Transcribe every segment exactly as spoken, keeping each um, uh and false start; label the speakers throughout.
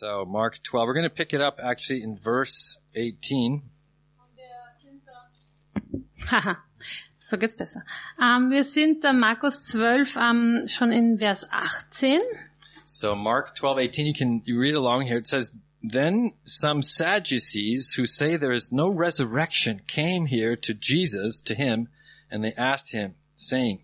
Speaker 1: So Mark twelve, we're going to pick it up actually in verse eighteen.
Speaker 2: Haha, so geht's besser. Ähm, wir sind da Markus zwölf ähm, schon in Vers achtzehn.
Speaker 1: So Mark twelve eighteen, you can you read along here. It says, "Then some Sadducees who say there is no resurrection came here to Jesus, to him, and they asked him, saying."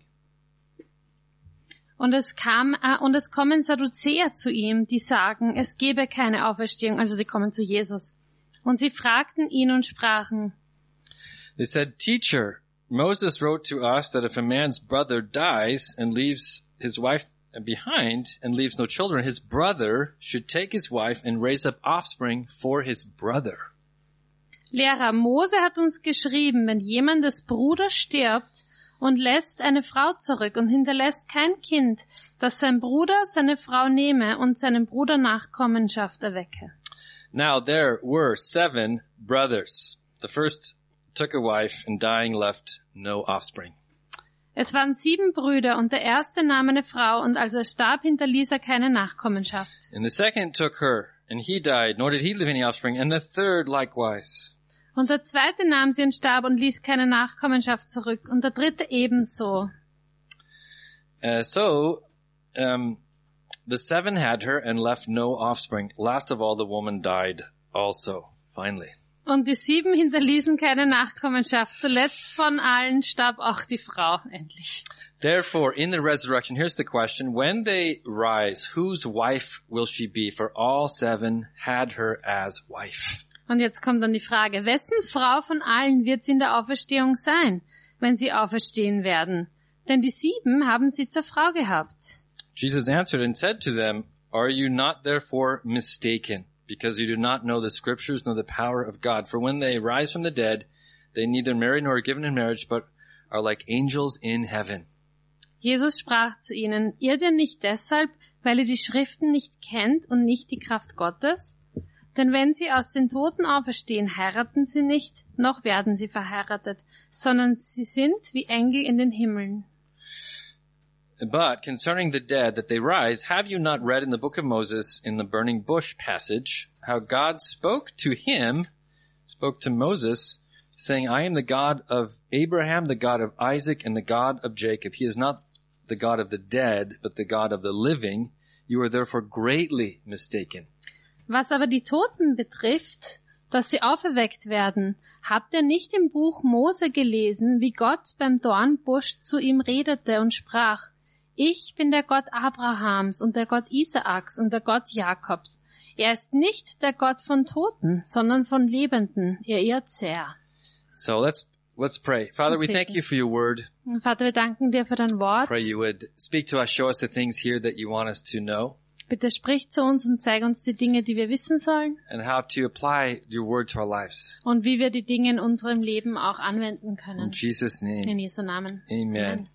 Speaker 2: Und es kam äh, und es kommen Sadduzäer zu ihm, die sagen, es gebe keine Auferstehung, also die kommen zu Jesus. Und sie fragten ihn und sprachen.
Speaker 1: They said, "Teacher, Moses wrote to us that if a man's brother dies and leaves his wife behind and leaves no children, his brother should take his wife and raise up offspring for his brother."
Speaker 2: Lehrer, Mose hat uns geschrieben, wenn jemandes Bruder stirbt und lässt eine Frau zurück und hinterlässt kein Kind, dass sein Bruder seine Frau nehme und seinem Bruder Nachkommenschaft erwecke.
Speaker 1: Now there were seven brothers. The first took a wife and dying left no offspring.
Speaker 2: Es waren sieben Brüder und der erste nahm eine Frau und als er starb, hinterließ er keine Nachkommenschaft.
Speaker 1: And the second took her and he died, nor did he leave any offspring. And the third likewise.
Speaker 2: Und der zweite nahm sie und starb und ließ keine Nachkommenschaft zurück. Und der dritte ebenso.
Speaker 1: Uh, so, um, the seven had her and left no offspring. Last of all, the woman died also, finally.
Speaker 2: Und die sieben hinterließen keine Nachkommenschaft. Zuletzt von allen starb auch die Frau, endlich.
Speaker 1: Therefore, in the resurrection, here's the question. When they rise, whose wife will she be? For all seven had her as wife.
Speaker 2: Und jetzt kommt dann die Frage, wessen Frau von allen wird sie in der Auferstehung sein, wenn sie auferstehen werden? Denn die sieben haben sie zur Frau gehabt.
Speaker 1: Jesus answered and said to them, "Are you not therefore mistaken? Because you do not know the scriptures nor the power of God. For when they rise from the dead, they neither marry nor are given in marriage, but are like angels in heaven."
Speaker 2: Jesus sprach zu ihnen, irrt ihr nicht deshalb, weil ihr die Schriften nicht kennt und nicht die Kraft Gottes? Denn wenn sie aus den Toten auferstehen, heiraten sie nicht, noch werden sie verheiratet, sondern sie sind wie Engel in den Himmeln.
Speaker 1: But concerning the dead, that they rise, have you not read in the book of Moses, in the burning bush passage, how God spoke to him, spoke to Moses, saying, "I am the God of Abraham, the God of Isaac, and the God of Jacob. He is not the God of the dead, but the God of the living. You are therefore greatly mistaken."
Speaker 2: Was aber die Toten betrifft, dass sie auferweckt werden, habt ihr nicht im Buch Mose gelesen, wie Gott beim Dornbusch zu ihm redete und sprach, ich bin der Gott Abrahams und der Gott Isaaks und der Gott Jakobs. Er ist nicht der Gott von Toten, sondern von Lebenden. Ihr irrt sehr.
Speaker 1: So let's let's pray. Father, we thank you for your word.
Speaker 2: Vater, wir danken dir für dein Wort.
Speaker 1: Pray you would speak to us, show us the things here that you want us to know.
Speaker 2: Bitte sprich zu uns und zeig uns die Dinge, die wir wissen sollen.
Speaker 1: And how to apply your word to our lives.
Speaker 2: Und wie wir die Dinge in unserem Leben auch anwenden können.
Speaker 1: In Jesus' name.
Speaker 2: In Jesu Namen.
Speaker 1: Amen.
Speaker 2: Amen.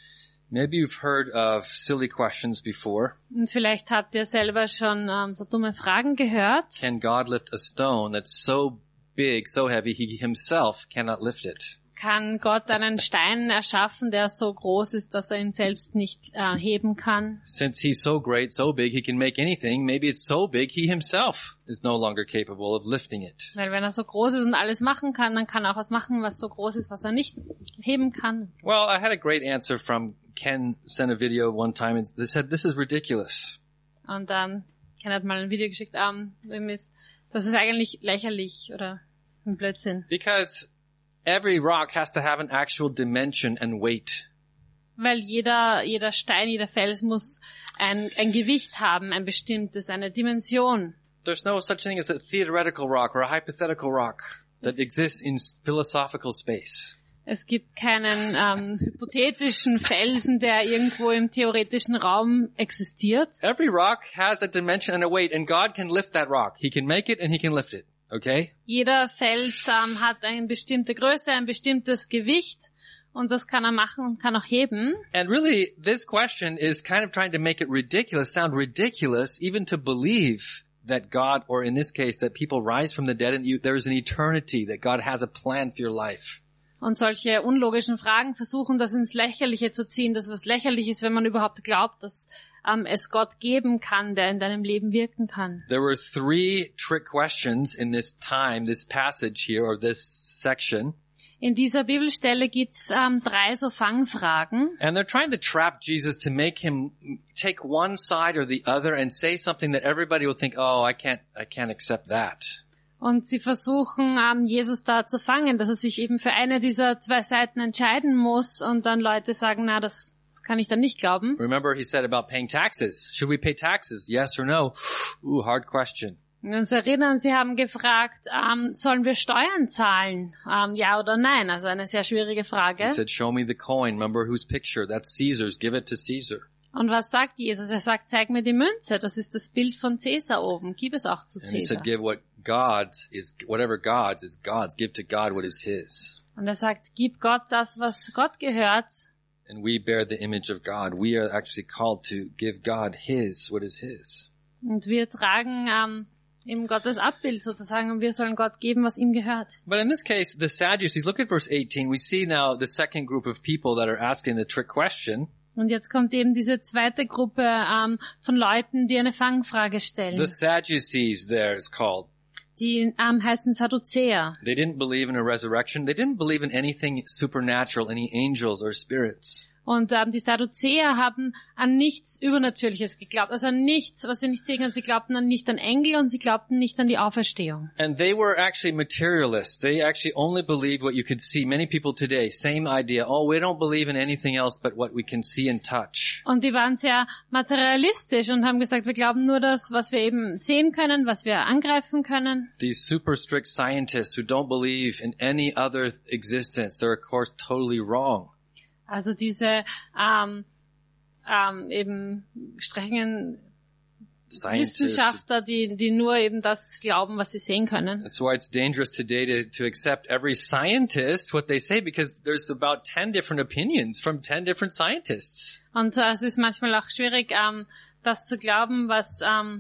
Speaker 1: Maybe you've heard of silly questions before.
Speaker 2: Und vielleicht habt ihr selber schon ähm, so dumme Fragen gehört.
Speaker 1: Can God lift a stone that's so big, so heavy, he himself cannot lift it?
Speaker 2: Kann Gott einen Stein erschaffen, der so groß ist, dass er ihn selbst nicht äh, heben kann?
Speaker 1: Since he's so great, so big, he can make anything. Maybe it's so big, he himself is no longer capable of lifting it.
Speaker 2: Weil wenn er so groß ist und alles machen kann, dann kann er auch was machen, was so groß ist, was er nicht heben kann.
Speaker 1: Well, I had a great answer from Ken sent a video one time and they said, "This is ridiculous."
Speaker 2: Und dann, Ken hat mal ein Video geschickt, ähm, das ist eigentlich lächerlich oder ein Blödsinn.
Speaker 1: Because every rock has to have an actual dimension and weight.
Speaker 2: Weil jeder, jeder Stein, jeder Fels muss ein, ein Gewicht haben, ein bestimmtes, eine Dimension.
Speaker 1: There's no such thing as a theoretical rock or a hypothetical rock that exists in philosophical space.
Speaker 2: Es gibt keinen ähm, hypothetischen Felsen, der irgendwo im theoretischen Raum existiert.
Speaker 1: Every rock has a dimension and a weight, and God can lift that rock. He can make it and he can lift it. Okay?
Speaker 2: Jeder Fels ähm, hat eine bestimmte Größe, ein bestimmtes Gewicht und das kann er machen und kann auch heben.
Speaker 1: And really, this question is kind of trying to make it ridiculous, sound ridiculous, even to believe that God, or in this case, that people rise from the dead and you, there is an eternity, that God has a plan for your life.
Speaker 2: Und solche unlogischen Fragen versuchen, das ins Lächerliche zu ziehen, das was lächerlich ist, wenn man überhaupt glaubt, dass ähm, es Gott geben kann, der in deinem Leben wirken kann.
Speaker 1: There were three trick questions in this time, this passage here, or this section.
Speaker 2: In dieser Bibelstelle gibt's ähm, drei so Fangfragen.
Speaker 1: And they're trying to trap Jesus to make him take one side or the other and say something that everybody will think, oh, I can't, I can't accept that.
Speaker 2: Und sie versuchen, ähm, Jesus da zu fangen, dass er sich eben für eine dieser zwei Seiten entscheiden muss und dann Leute sagen, na, das, das kann ich dann nicht glauben.
Speaker 1: Remember he said about paying taxes. Should we pay taxes? Yes or no? Ooh, hard question.
Speaker 2: Wir uns erinnern, sie haben gefragt, ähm, sollen wir Steuern zahlen? Ähm, ja oder nein? Also eine sehr schwierige Frage.
Speaker 1: He said, show me the coin. Remember whose picture? That's Caesar's. Give it to Caesar.
Speaker 2: Und was sagt Jesus? Er sagt, zeig mir die Münze. Das ist das Bild von Cäsar oben. Gib es auch zu
Speaker 1: And he
Speaker 2: Cäsar.
Speaker 1: said, give what God's is, whatever God's is God's. Give to God what is his.
Speaker 2: Und er sagt, gib Gott das, was Gott gehört.
Speaker 1: And we bear the image of God. We are actually called to give God his, what is his.
Speaker 2: Und wir tragen ähm, eben Gottes Abbild sozusagen und wir sollen Gott geben, was ihm gehört.
Speaker 1: But in this case, the Sadducees, look at verse eighteen. We see now the second group of people that are asking the trick question.
Speaker 2: Und jetzt kommt eben diese zweite Gruppe ähm, von Leuten, die eine Fangfrage stellen.
Speaker 1: The Sadducees there is called.
Speaker 2: Die ähm, heißen Sadduzäer.
Speaker 1: They didn't believe in a resurrection. They didn't believe in anything supernatural, any angels or spirits.
Speaker 2: Und ähm, die Sadduzäer haben an nichts Übernatürliches geglaubt, also an nichts, was sie nicht sehen können. Sie glaubten an nicht an Engel und sie glaubten nicht an die Auferstehung.
Speaker 1: And they were actually materialists. They actually only believed what you could see. Many people today, same idea. Oh, we don't believe in anything else but what we can see and touch.
Speaker 2: Und die waren sehr materialistisch und haben gesagt, wir glauben nur das, was wir eben sehen können, was wir angreifen können.
Speaker 1: These super strict scientists who don't believe in any other existence, they're of course totally wrong.
Speaker 2: Also diese ähm, ähm, eben strengen
Speaker 1: Scientists.
Speaker 2: Wissenschaftler, die die nur eben das glauben, was sie sehen können.
Speaker 1: That's why it's dangerous today to, to accept every scientist, what they say, because there's about ten different opinions from ten different scientists.
Speaker 2: Und äh, es ist manchmal auch schwierig, ähm, das zu glauben, was ähm,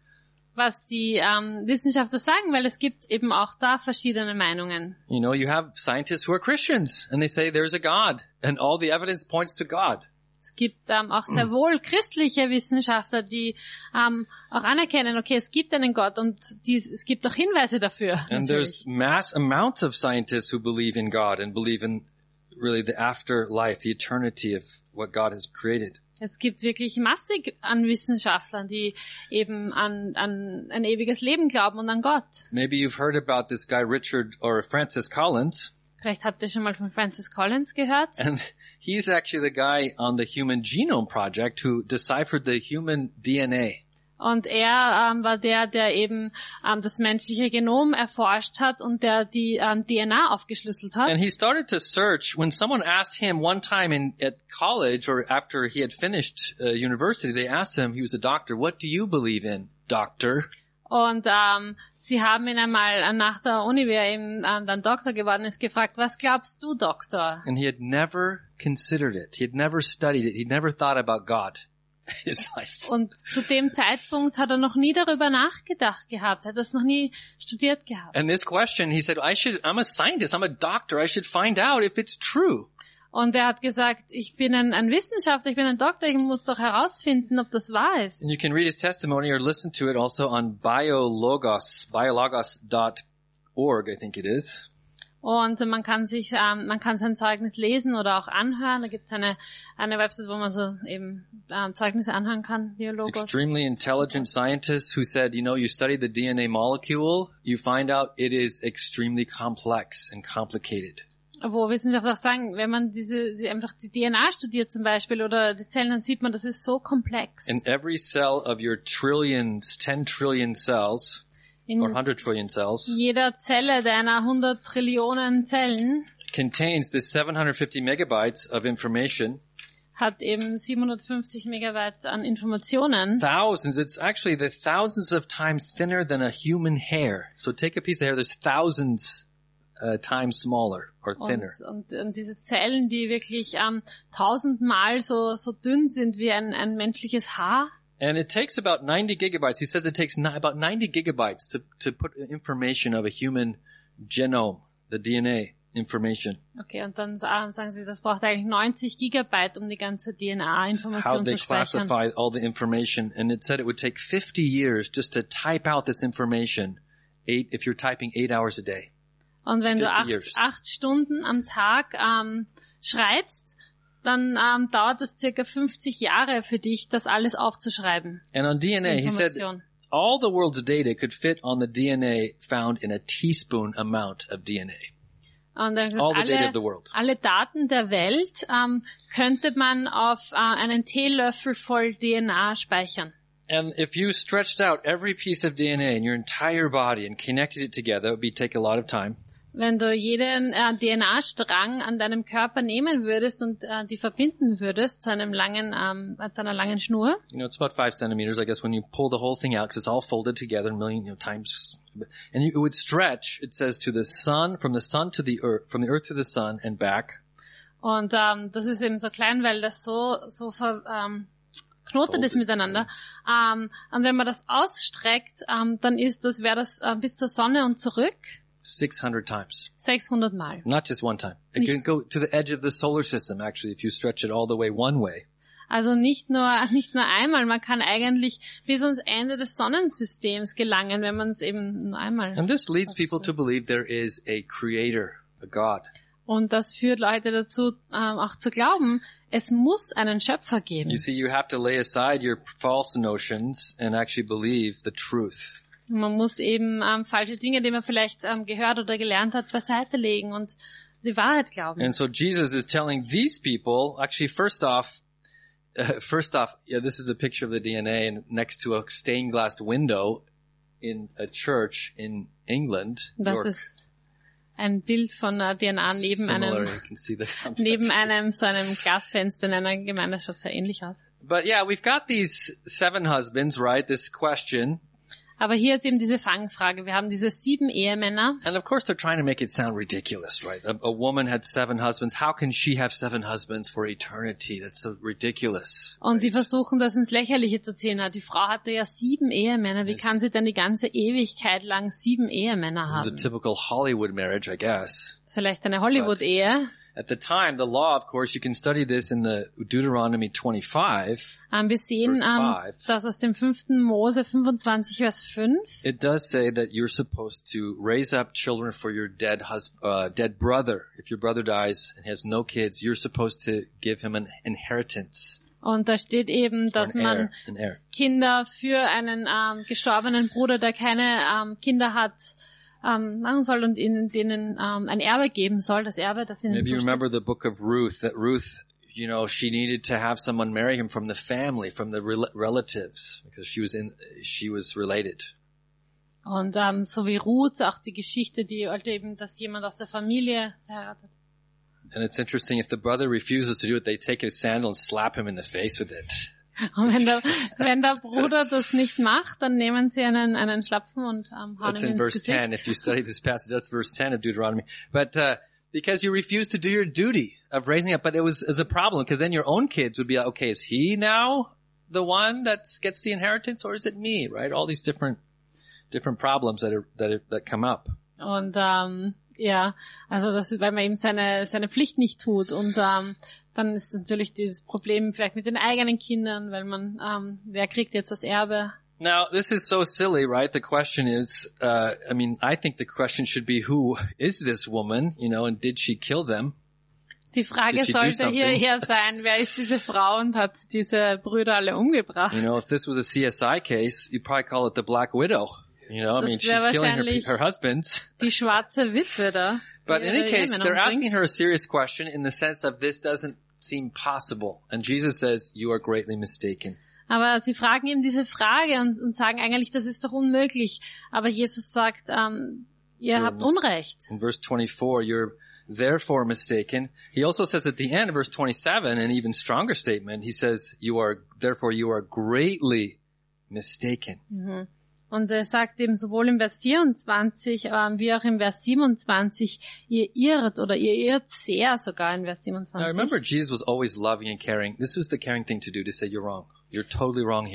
Speaker 2: was die ähm, Wissenschaftler sagen, weil es gibt eben auch da verschiedene Meinungen.
Speaker 1: You know, you have scientists who are Christians and they say there's a God and all the evidence points to God.
Speaker 2: Es gibt ähm, auch sehr wohl christliche Wissenschaftler, die ähm, auch anerkennen, okay, es gibt einen Gott und die, es gibt auch Hinweise dafür.
Speaker 1: And there's mass amounts of scientists who believe in God and believe in really the afterlife, the eternity of what God has created.
Speaker 2: Es gibt wirklich massig an Wissenschaftlern, die eben an, an ein ewiges Leben glauben und an Gott.
Speaker 1: Maybe you've heard about this guy Richard or Francis Collins.
Speaker 2: Vielleicht habt ihr schon mal von Francis Collins gehört.
Speaker 1: And he's actually the guy on the Human Genome Project who deciphered the human D N A.
Speaker 2: Und er ähm, war der, der eben ähm, das menschliche Genom erforscht hat und der die ähm, D N A aufgeschlüsselt hat.
Speaker 1: And he started to search when someone asked him one time in at college or after he had finished uh, university, they asked him, he was a doctor, what do you believe in, doctor?
Speaker 2: Und ähm, sie haben ihn einmal nach der Uni, wie er eben ähm, dann Doktor geworden ist, gefragt, was glaubst du, Doktor?
Speaker 1: And he had never considered it. He had never studied it. He'd never thought about God in his life.
Speaker 2: Und zu dem Zeitpunkt hat er noch nie darüber nachgedacht gehabt, hat das noch nie studiert gehabt.
Speaker 1: And this question, he said, I should, I'm a scientist, I'm a doctor, I should find out if it's true.
Speaker 2: Und er hat gesagt, ich bin ein, ein Wissenschaftler, ich bin ein Doktor, ich muss doch herausfinden, ob das wahr ist.
Speaker 1: And you can read his testimony or listen to it also on biologos, biologos dot org, I think it is.
Speaker 2: Und man kann sich, ähm, man kann sein Zeugnis lesen oder auch anhören. Da gibt es eine, eine Website, wo man so eben ähm, Zeugnisse anhören kann, Biologos.
Speaker 1: Extremely intelligent scientists who said, you know, you study the D N A molecule, you find out it is extremely complex and complicated.
Speaker 2: Wo Wissenschaftler auch sagen, wenn man diese, die einfach die D N A studiert zum Beispiel oder die Zellen, dann sieht man, das ist so komplex.
Speaker 1: In every cell of your trillions, ten trillion cells,
Speaker 2: In
Speaker 1: or one hundred trillion cells,
Speaker 2: jeder Zelle deiner hundert Trillionen Zellen
Speaker 1: contains this seven hundred fifty megabytes of information.
Speaker 2: hat eben siebenhundertfünfzig Megabyte an Informationen.
Speaker 1: Thousands, it's actually the thousands of times thinner than a human hair. So take a piece of hair, there's thousands uh, times smaller or thinner.
Speaker 2: Und, und, und diese Zellen, die wirklich ähm, tausendmal so, so dünn sind wie ein, ein menschliches Haar.
Speaker 1: And it takes about ninety gigabytes. He says it takes ni- about ninety gigabytes to, to put information of a human genome, the D N A, information.
Speaker 2: Okay, und dann sa- sagen sie, das braucht eigentlich neunzig Gigabyte, um die ganze D N
Speaker 1: How
Speaker 2: A-Information
Speaker 1: they
Speaker 2: zu speichern.
Speaker 1: classify all the information. And it said it would take fifty years just to type out this information. Eight, if you're typing eight hours a day.
Speaker 2: Und wenn du
Speaker 1: fifty
Speaker 2: acht,
Speaker 1: years.
Speaker 2: acht Stunden am Tag ähm, schreibst, dann ähm, dauert es circa fünfzig Jahre für dich, das alles aufzuschreiben.
Speaker 1: And on D N A, he said
Speaker 2: Information.
Speaker 1: all the world's data could fit on the D N A found in a teaspoon amount of D N A.
Speaker 2: Und er hat gesagt,
Speaker 1: All the data
Speaker 2: alle,
Speaker 1: of the world.
Speaker 2: alle Daten der Welt ähm, könnte man auf äh, einen Teelöffel voll D N A speichern.
Speaker 1: And if you stretched out every piece of D N A in your entire body and connected it together, it would be, take a lot of time.
Speaker 2: Wenn du jeden äh, D N A-Strang an deinem Körper nehmen würdest und äh, die verbinden würdest zu einem langen, ähm, zu einer langen Schnur,
Speaker 1: You know, it's about five centimeters, I guess, when you pull the whole thing out, because it's all folded together a million, you know, times. And you, it would stretch, it says, to the sun, from the sun to the earth, from the earth to the sun and back.
Speaker 2: und ähm, das ist eben so klein, weil das so so ver, ähm, knotet ist miteinander. Ähm, und wenn man das ausstreckt, ähm, dann ist das, wäre das äh, bis zur Sonne und zurück
Speaker 1: six hundred times.
Speaker 2: sechshundert Mal.
Speaker 1: Not just one time. It can go to the edge of the solar system, actually, if you stretch it all the way one way.
Speaker 2: Also nicht nur nicht nur einmal, man kann eigentlich bis ans Ende des Sonnensystems gelangen, wenn man es eben nur einmal.
Speaker 1: And this leads people to believe there is a creator, a God.
Speaker 2: Und das führt Leute dazu, ähm, auch zu glauben, es muss einen Schöpfer geben.
Speaker 1: You see, you have to lay aside your false notions and actually believe the truth.
Speaker 2: Man muss eben ähm, falsche Dinge, die man vielleicht ähm, gehört oder gelernt hat, beiseite legen und die Wahrheit glauben.
Speaker 1: And so Jesus is telling these people, actually, first off, uh, first off, yeah, this is a picture of the D N A and next to a stained glass window in a church in England,
Speaker 2: Das
Speaker 1: York.
Speaker 2: ist ein Bild von einer D N A neben
Speaker 1: Similar,
Speaker 2: einem
Speaker 1: you can see the
Speaker 2: neben einem so einem Glasfenster in einer Gemeinde. Das schaut sehr ähnlich aus.
Speaker 1: But yeah, we've got these seven husbands, right? This question.
Speaker 2: Aber hier ist eben diese Fangfrage. Wir haben diese sieben Ehemänner.
Speaker 1: And of course they're trying to make it sound ridiculous, right? A, a woman had seven husbands. How can she have seven husbands for eternity? That's so ridiculous.
Speaker 2: Und die versuchen, das ins Lächerliche zu ziehen. Die Frau hatte ja sieben Ehemänner. Wie
Speaker 1: Yes.
Speaker 2: kann sie denn die ganze Ewigkeit lang sieben Ehemänner
Speaker 1: This is a
Speaker 2: haben?
Speaker 1: typical Hollywood marriage, I guess.
Speaker 2: Vielleicht eine Hollywood-Ehe.
Speaker 1: At the time, the law, of course, you can study this in the Deuteronomy twenty-five.
Speaker 2: Ähm, wir sehen,
Speaker 1: Verse
Speaker 2: ähm,
Speaker 1: five.
Speaker 2: dass aus dem fünften Mose fünfundzwanzig, Vers fünf,
Speaker 1: It does say that you're supposed to raise up children for your dead hus- uh, dead brother. If your brother dies and has no kids, you're supposed to give him an inheritance.
Speaker 2: und da steht eben,
Speaker 1: Or
Speaker 2: dass
Speaker 1: an
Speaker 2: man
Speaker 1: heir, an heir.
Speaker 2: Kinder für einen ähm, gestorbenen Bruder, der keine ähm, Kinder hat, ähm, machen soll und ihnen denen ähm, ein Erbe geben soll, das Erbe, das ihnen
Speaker 1: Maybe you
Speaker 2: zusteht.
Speaker 1: remember the book of Ruth, that Ruth, you know, she needed to have someone marry him from the family, from the rel- relatives, because she was in, she was related.
Speaker 2: Und ähm, so wie Ruth, auch die Geschichte, die wollte eben, dass jemand aus der Familie heiratet.
Speaker 1: And it's interesting, if the brother refuses to do it, they take his sandal and slap him in the face with it.
Speaker 2: Und wenn der, wenn der Bruder das nicht macht, dann nehmen sie einen, einen Schlapfen und ähm, hauen
Speaker 1: That's
Speaker 2: ihm
Speaker 1: in
Speaker 2: ins
Speaker 1: verse ten.
Speaker 2: Gesicht.
Speaker 1: If you study this passage, that's verse ten of Deuteronomy. But, uh, because you refuse to do your duty of raising up, but it was as a problem, because then your own kids would be like, okay, is he now the one that gets the inheritance, or is it me, right? All these different, different problems that are, that are, that come up.
Speaker 2: Und ähm, ja, also das ist, weil man eben seine seine Pflicht nicht tut und ähm, dann ist natürlich dieses Problem vielleicht mit den eigenen Kindern, weil man ähm, wer kriegt jetzt das Erbe?
Speaker 1: Now, this is so silly, right? The question is, uh, I mean, I think the question should be, who is this woman, you know, and did she kill them?
Speaker 2: Die Frage
Speaker 1: Did she do
Speaker 2: sollte
Speaker 1: something?
Speaker 2: hier eher sein, wer ist diese Frau und hat diese Brüder alle umgebracht?
Speaker 1: You know, if this was a C S I case, you'd probably call it the Black Widow. You know, I
Speaker 2: Das
Speaker 1: mean, she's
Speaker 2: wäre
Speaker 1: killing her,
Speaker 2: wahrscheinlich-
Speaker 1: her husbands.
Speaker 2: Die schwarze Witwe da.
Speaker 1: But
Speaker 2: die
Speaker 1: in any
Speaker 2: ihre
Speaker 1: case,
Speaker 2: Ehemänner
Speaker 1: they're
Speaker 2: umbringt.
Speaker 1: asking her a serious question in the sense of this doesn't seem possible. And Jesus says, you are greatly mistaken.
Speaker 2: Aber sie fragen ihm diese Frage und, und sagen eigentlich, das ist doch unmöglich. Aber Jesus sagt, ähm, ihr
Speaker 1: You're
Speaker 2: habt
Speaker 1: mis-
Speaker 2: Unrecht.
Speaker 1: In verse twenty-four, you're therefore mistaken. He also says at the end of verse twenty-seven, an even stronger statement, he says, you are, therefore you are greatly mistaken.
Speaker 2: Und er sagt eben sowohl im Vers vierundzwanzig ähm, wie auch im Vers siebenundzwanzig, ihr irrt oder ihr irrt sehr sogar in Vers
Speaker 1: Now
Speaker 2: siebenundzwanzig.
Speaker 1: remember, Jesus was always loving and caring. This is the caring thing to do, to say you're wrong. You're totally wrong here.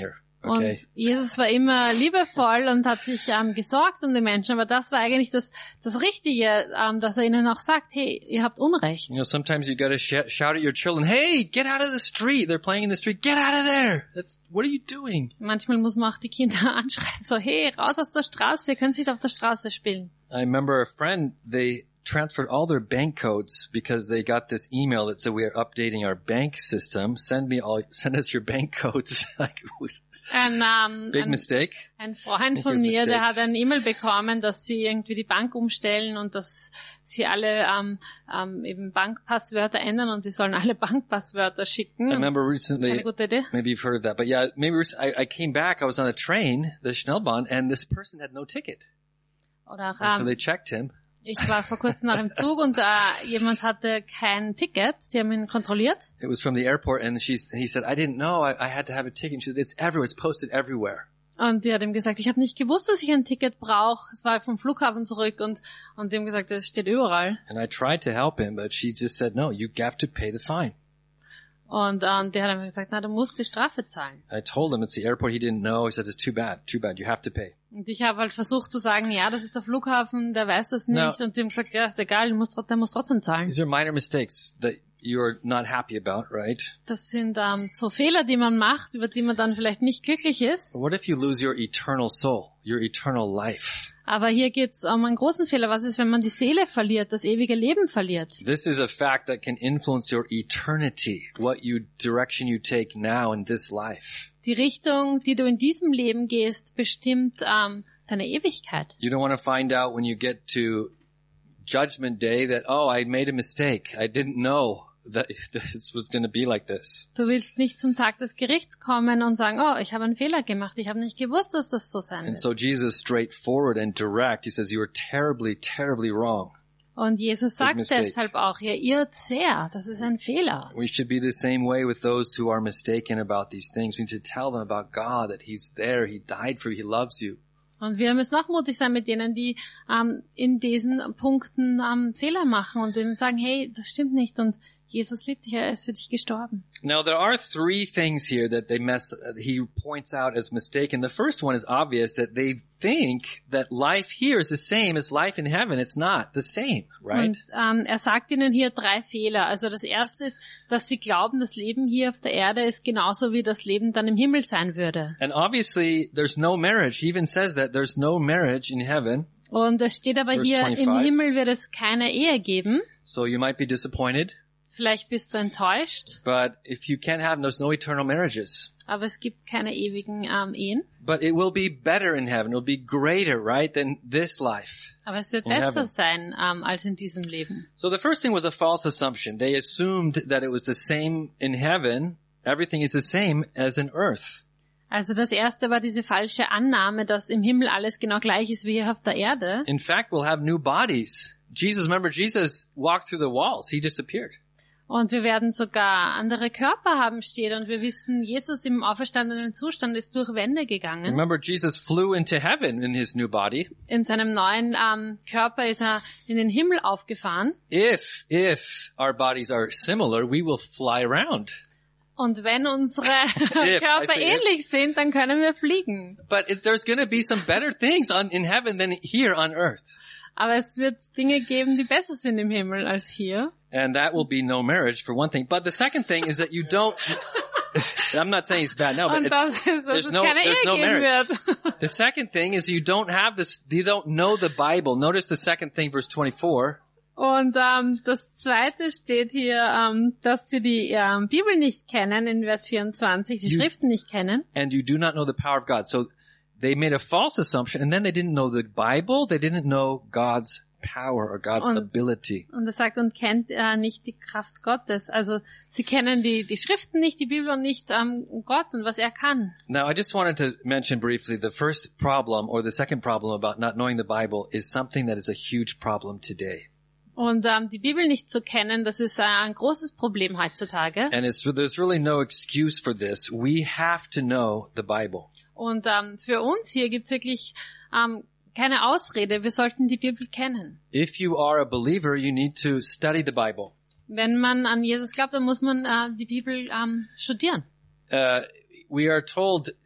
Speaker 1: Okay.
Speaker 2: Und Jesus war immer liebevoll und hat sich ähm, gesorgt um die Menschen, aber das war eigentlich das das Richtige, ähm, dass er ihnen auch sagt, hey, ihr habt Unrecht.
Speaker 1: You know, sometimes you gotta sh- shout at your children, hey, get out of the street. They're playing in the street. Get out of there. That's, what are you doing?
Speaker 2: Manchmal muss man auch die Kinder anschreien, so, hey, raus aus der Straße, ihr könnt nicht auf der Straße spielen.
Speaker 1: I remember a friend, they transferred all their bank codes because they got this email that said we are updating our bank system. Send me all, send us your bank codes. Like,
Speaker 2: Ein, ähm,
Speaker 1: big
Speaker 2: ein,
Speaker 1: mistake.
Speaker 2: ein Freund von
Speaker 1: Big
Speaker 2: mir, der
Speaker 1: mistakes.
Speaker 2: hat eine E-Mail bekommen, dass sie irgendwie die Bank umstellen und dass sie alle ähm, ähm, eben Bankpasswörter ändern und sie sollen alle Bankpasswörter schicken.
Speaker 1: I remember
Speaker 2: Keine
Speaker 1: recently,
Speaker 2: gute Idee.
Speaker 1: maybe you've heard of that, but yeah, maybe rec- I, I came back, I was on a train, the Schnellbahn, and this person had no ticket.
Speaker 2: Oder
Speaker 1: And so
Speaker 2: ähm,
Speaker 1: they checked him.
Speaker 2: ich war vor kurzem noch im Zug und äh, jemand hatte kein Ticket, die haben ihn kontrolliert.
Speaker 1: It was from the airport, and she's, he said, I didn't know, I, I had to have a ticket. And she said, it's everywhere, it's posted everywhere.
Speaker 2: Und die hat ihm gesagt, ich habe nicht gewusst, dass ich ein Ticket brauche. Es war vom Flughafen zurück und und die haben gesagt, es steht überall.
Speaker 1: And I tried to help him, but she just said, no, you have to pay the fine.
Speaker 2: Und ähm, der hat einfach gesagt, na, du musst die Strafe zahlen.
Speaker 1: I told him it's the airport. He didn't know. He said, it's too bad, too bad. You have to pay.
Speaker 2: Und ich habe halt versucht zu sagen, ja, das ist der Flughafen, der weiß das nicht.
Speaker 1: No.
Speaker 2: Und die haben gesagt, ja, ist egal, du musst, der muss trotzdem zahlen.
Speaker 1: These are minor mistakes that you're not happy about, right?
Speaker 2: Das sind ähm, so Fehler, die man macht, über die man dann vielleicht nicht glücklich ist.
Speaker 1: But what if you lose your eternal soul, your eternal life?
Speaker 2: Aber hier geht's um einen großen Fehler. Was ist, wenn man die Seele verliert, das ewige Leben verliert?
Speaker 1: This is a fact that can influence your eternity, what you direction you take now in this life.
Speaker 2: Die Richtung, die du in diesem Leben gehst, bestimmt ähm, deine Ewigkeit.
Speaker 1: You don't want to find out when you get to Judgment Day that, oh, I made a mistake. I didn't know that this was going to be like this.
Speaker 2: Du willst nicht zum Tag des Gerichts kommen und sagen, oh, ich habe einen Fehler gemacht, ich habe nicht gewusst, dass das so sein
Speaker 1: And
Speaker 2: wird.
Speaker 1: so Jesus, straightforward and direct, he says, you are terribly, terribly wrong.
Speaker 2: Und Jesus sagt
Speaker 1: mistake.
Speaker 2: deshalb auch, ihr irrt sehr, das ist ein Fehler.
Speaker 1: We should be the same way with those who are mistaken about these things. We need to tell them about God, that he's there, he died for you, he loves you.
Speaker 2: Und wir müssen auch mutig sein mit denen, die ähm, in diesen Punkten ähm, Fehler machen und denen sagen, hey, das stimmt nicht und Jesus liebt dich, er ist für dich gestorben.
Speaker 1: Now, there are three things here that they mess, uh, he points out as mistaken. The first one is obvious, that they think that life here is the same as life in heaven. It's not the same, right?
Speaker 2: Und ähm, er sagt ihnen hier drei Fehler. Also das erste ist, dass sie glauben, das Leben hier auf der Erde ist genauso wie das Leben dann im Himmel sein würde.
Speaker 1: And obviously, there's no marriage. He even says that there's no marriage in heaven.
Speaker 2: Und es steht aber
Speaker 1: Verse
Speaker 2: hier,
Speaker 1: twenty-five.
Speaker 2: im Himmel wird es keine Ehe geben.
Speaker 1: So you might be disappointed.
Speaker 2: Vielleicht bist du enttäuscht,
Speaker 1: But if you can't have, there's no eternal marriages.
Speaker 2: aber es gibt keine ewigen ähm, Ehen.
Speaker 1: But it will be better in heaven. It will be greater, right, than this life.
Speaker 2: Aber es wird
Speaker 1: In
Speaker 2: besser
Speaker 1: heaven.
Speaker 2: sein ähm, als in diesem Leben.
Speaker 1: So the first thing was a false assumption. They assumed that it was the same in heaven. Everything is the same as in earth.
Speaker 2: Also das erste war diese falsche Annahme, dass im Himmel alles genau gleich ist wie hier auf der Erde.
Speaker 1: In fact, we'll have new bodies. Jesus, remember, Jesus walked through the walls. He disappeared.
Speaker 2: Und wir werden sogar andere Körper haben, steht. Und wir wissen, Jesus im auferstandenen Zustand ist durch Wände gegangen.
Speaker 1: Remember, Jesus flew into heaven in his new body.
Speaker 2: In seinem neuen ähm, Körper ist er in den Himmel aufgefahren.
Speaker 1: If, if our bodies are similar, we will fly around.
Speaker 2: Und wenn unsere
Speaker 1: I
Speaker 2: Körper
Speaker 1: say if.
Speaker 2: ähnlich sind, dann können wir fliegen.
Speaker 1: But if there's going to be some better things on, in heaven than here on earth.
Speaker 2: Aber es wird Dinge geben, die besser sind im Himmel als hier.
Speaker 1: And that will be no marriage for one thing. But the second thing is that you don't, I'm not saying it's bad now, but
Speaker 2: Und
Speaker 1: it's,
Speaker 2: das ist, dass
Speaker 1: there's
Speaker 2: es
Speaker 1: no,
Speaker 2: keine Ehe
Speaker 1: there's no
Speaker 2: geben
Speaker 1: marriage.
Speaker 2: wird.
Speaker 1: The second thing is you don't have this, you don't know the Bible. Notice the second thing, verse twenty-four.
Speaker 2: Und ähm, das Zweite steht hier, ähm, dass sie die ähm, Bibel nicht kennen, in Vers vierundzwanzig, die
Speaker 1: You-
Speaker 2: Schriften nicht kennen.
Speaker 1: And you do not know the power of God. So they made a false assumption, and then they didn't know the Bible. They didn't know God's power or God's
Speaker 2: Und-
Speaker 1: ability.
Speaker 2: Und er sagt, und kennt äh, nicht die Kraft Gottes. Also sie kennen die, die Schriften nicht, die Bibel und nicht ähm, Gott und was er kann.
Speaker 1: Now, I just wanted to mention briefly the first problem or the second problem about not knowing the Bible is something that is a huge problem today.
Speaker 2: Und ähm, die Bibel nicht zu kennen, das ist äh, ein großes Problem heutzutage.
Speaker 1: And it's, there's really no excuse for this. We have to know the Bible.
Speaker 2: Und ähm, für uns hier gibt's wirklich ähm, keine Ausrede. Wir sollten die Bibel kennen.
Speaker 1: If you are a believer, you need to study the Bible.
Speaker 2: Wenn man an Jesus glaubt, dann muss man äh, die Bibel ähm, studieren.
Speaker 1: Uh, we are told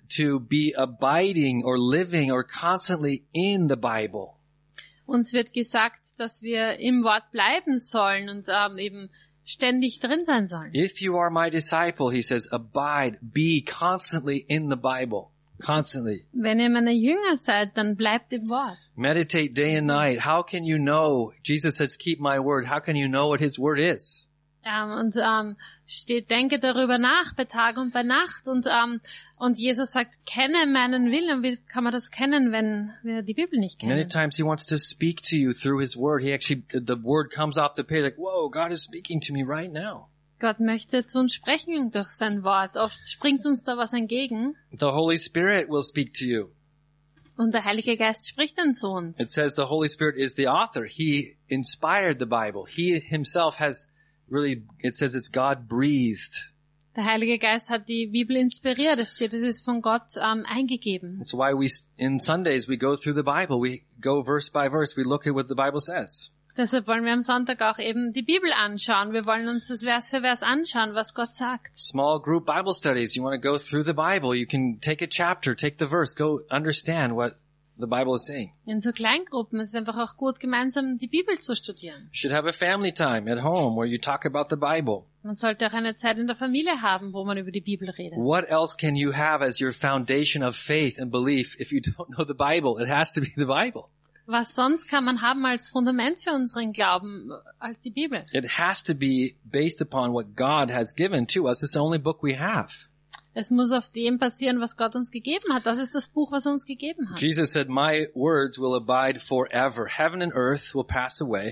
Speaker 1: to be abiding or living or constantly in the Bible.
Speaker 2: Uns wird gesagt, dass wir im Wort bleiben sollen und ähm, eben ständig drin sein sollen.
Speaker 1: If you are my disciple, he says, abide, be constantly in the Bible. Constantly.
Speaker 2: Wenn ihr meine Jünger seid, dann bleibt im Wort.
Speaker 1: Meditate day and night. How can you know? Jesus says, keep my word. How can you know what his word is?
Speaker 2: Ähm, und ähm, steht, denke darüber nach, bei Tag und bei Nacht. Und ähm, und Jesus sagt, kenne meinen Willen. Wie kann man das kennen, wenn wir die Bibel nicht
Speaker 1: Many
Speaker 2: kennen?
Speaker 1: times he wants to speak to you through his word. He actually, the word comes off the page like, whoa, God is speaking to me right now.
Speaker 2: Gott möchte zu uns sprechen durch sein Wort. Oft springt uns da was entgegen.
Speaker 1: The Holy Spirit will speak to you.
Speaker 2: Und der Heilige Geist spricht dann zu uns.
Speaker 1: It says the Holy Spirit is the author. He inspired the Bible. He himself has really, it says it's God breathed.
Speaker 2: Der Heilige Geist hat die Bibel inspiriert. Es steht, es ist von Gott ähm, eingegeben.
Speaker 1: That's why we, in Sundays, we go through the Bible. We go verse by verse. We look at what the Bible says.
Speaker 2: Deshalb wollen wir am Sonntag auch eben die Bibel anschauen. Wir wollen uns das Vers für Vers anschauen, was Gott sagt.
Speaker 1: Small group Bible studies. You want to go through the Bible. You can take a chapter, take the verse, go understand what the Bible is saying.
Speaker 2: In so Kleingruppen ist es einfach auch gut, gemeinsam die Bibel zu studieren.
Speaker 1: You should have a family time at home where you talk about the Bible.
Speaker 2: Man sollte auch eine Zeit in der Familie haben, wo man über die Bibel redet.
Speaker 1: What else can you have as your foundation of faith and belief if you don't know the Bible? It has to be the Bible.
Speaker 2: Was sonst kann man haben als Fundament für unseren Glauben als die Bibel?
Speaker 1: It has to be based upon what God has given to us. It's the only book we have.
Speaker 2: Es muss auf dem basieren, was Gott uns gegeben hat. Das ist das Buch, was er uns gegeben hat.
Speaker 1: Jesus said, my words will abide forever. Heaven and earth will pass away.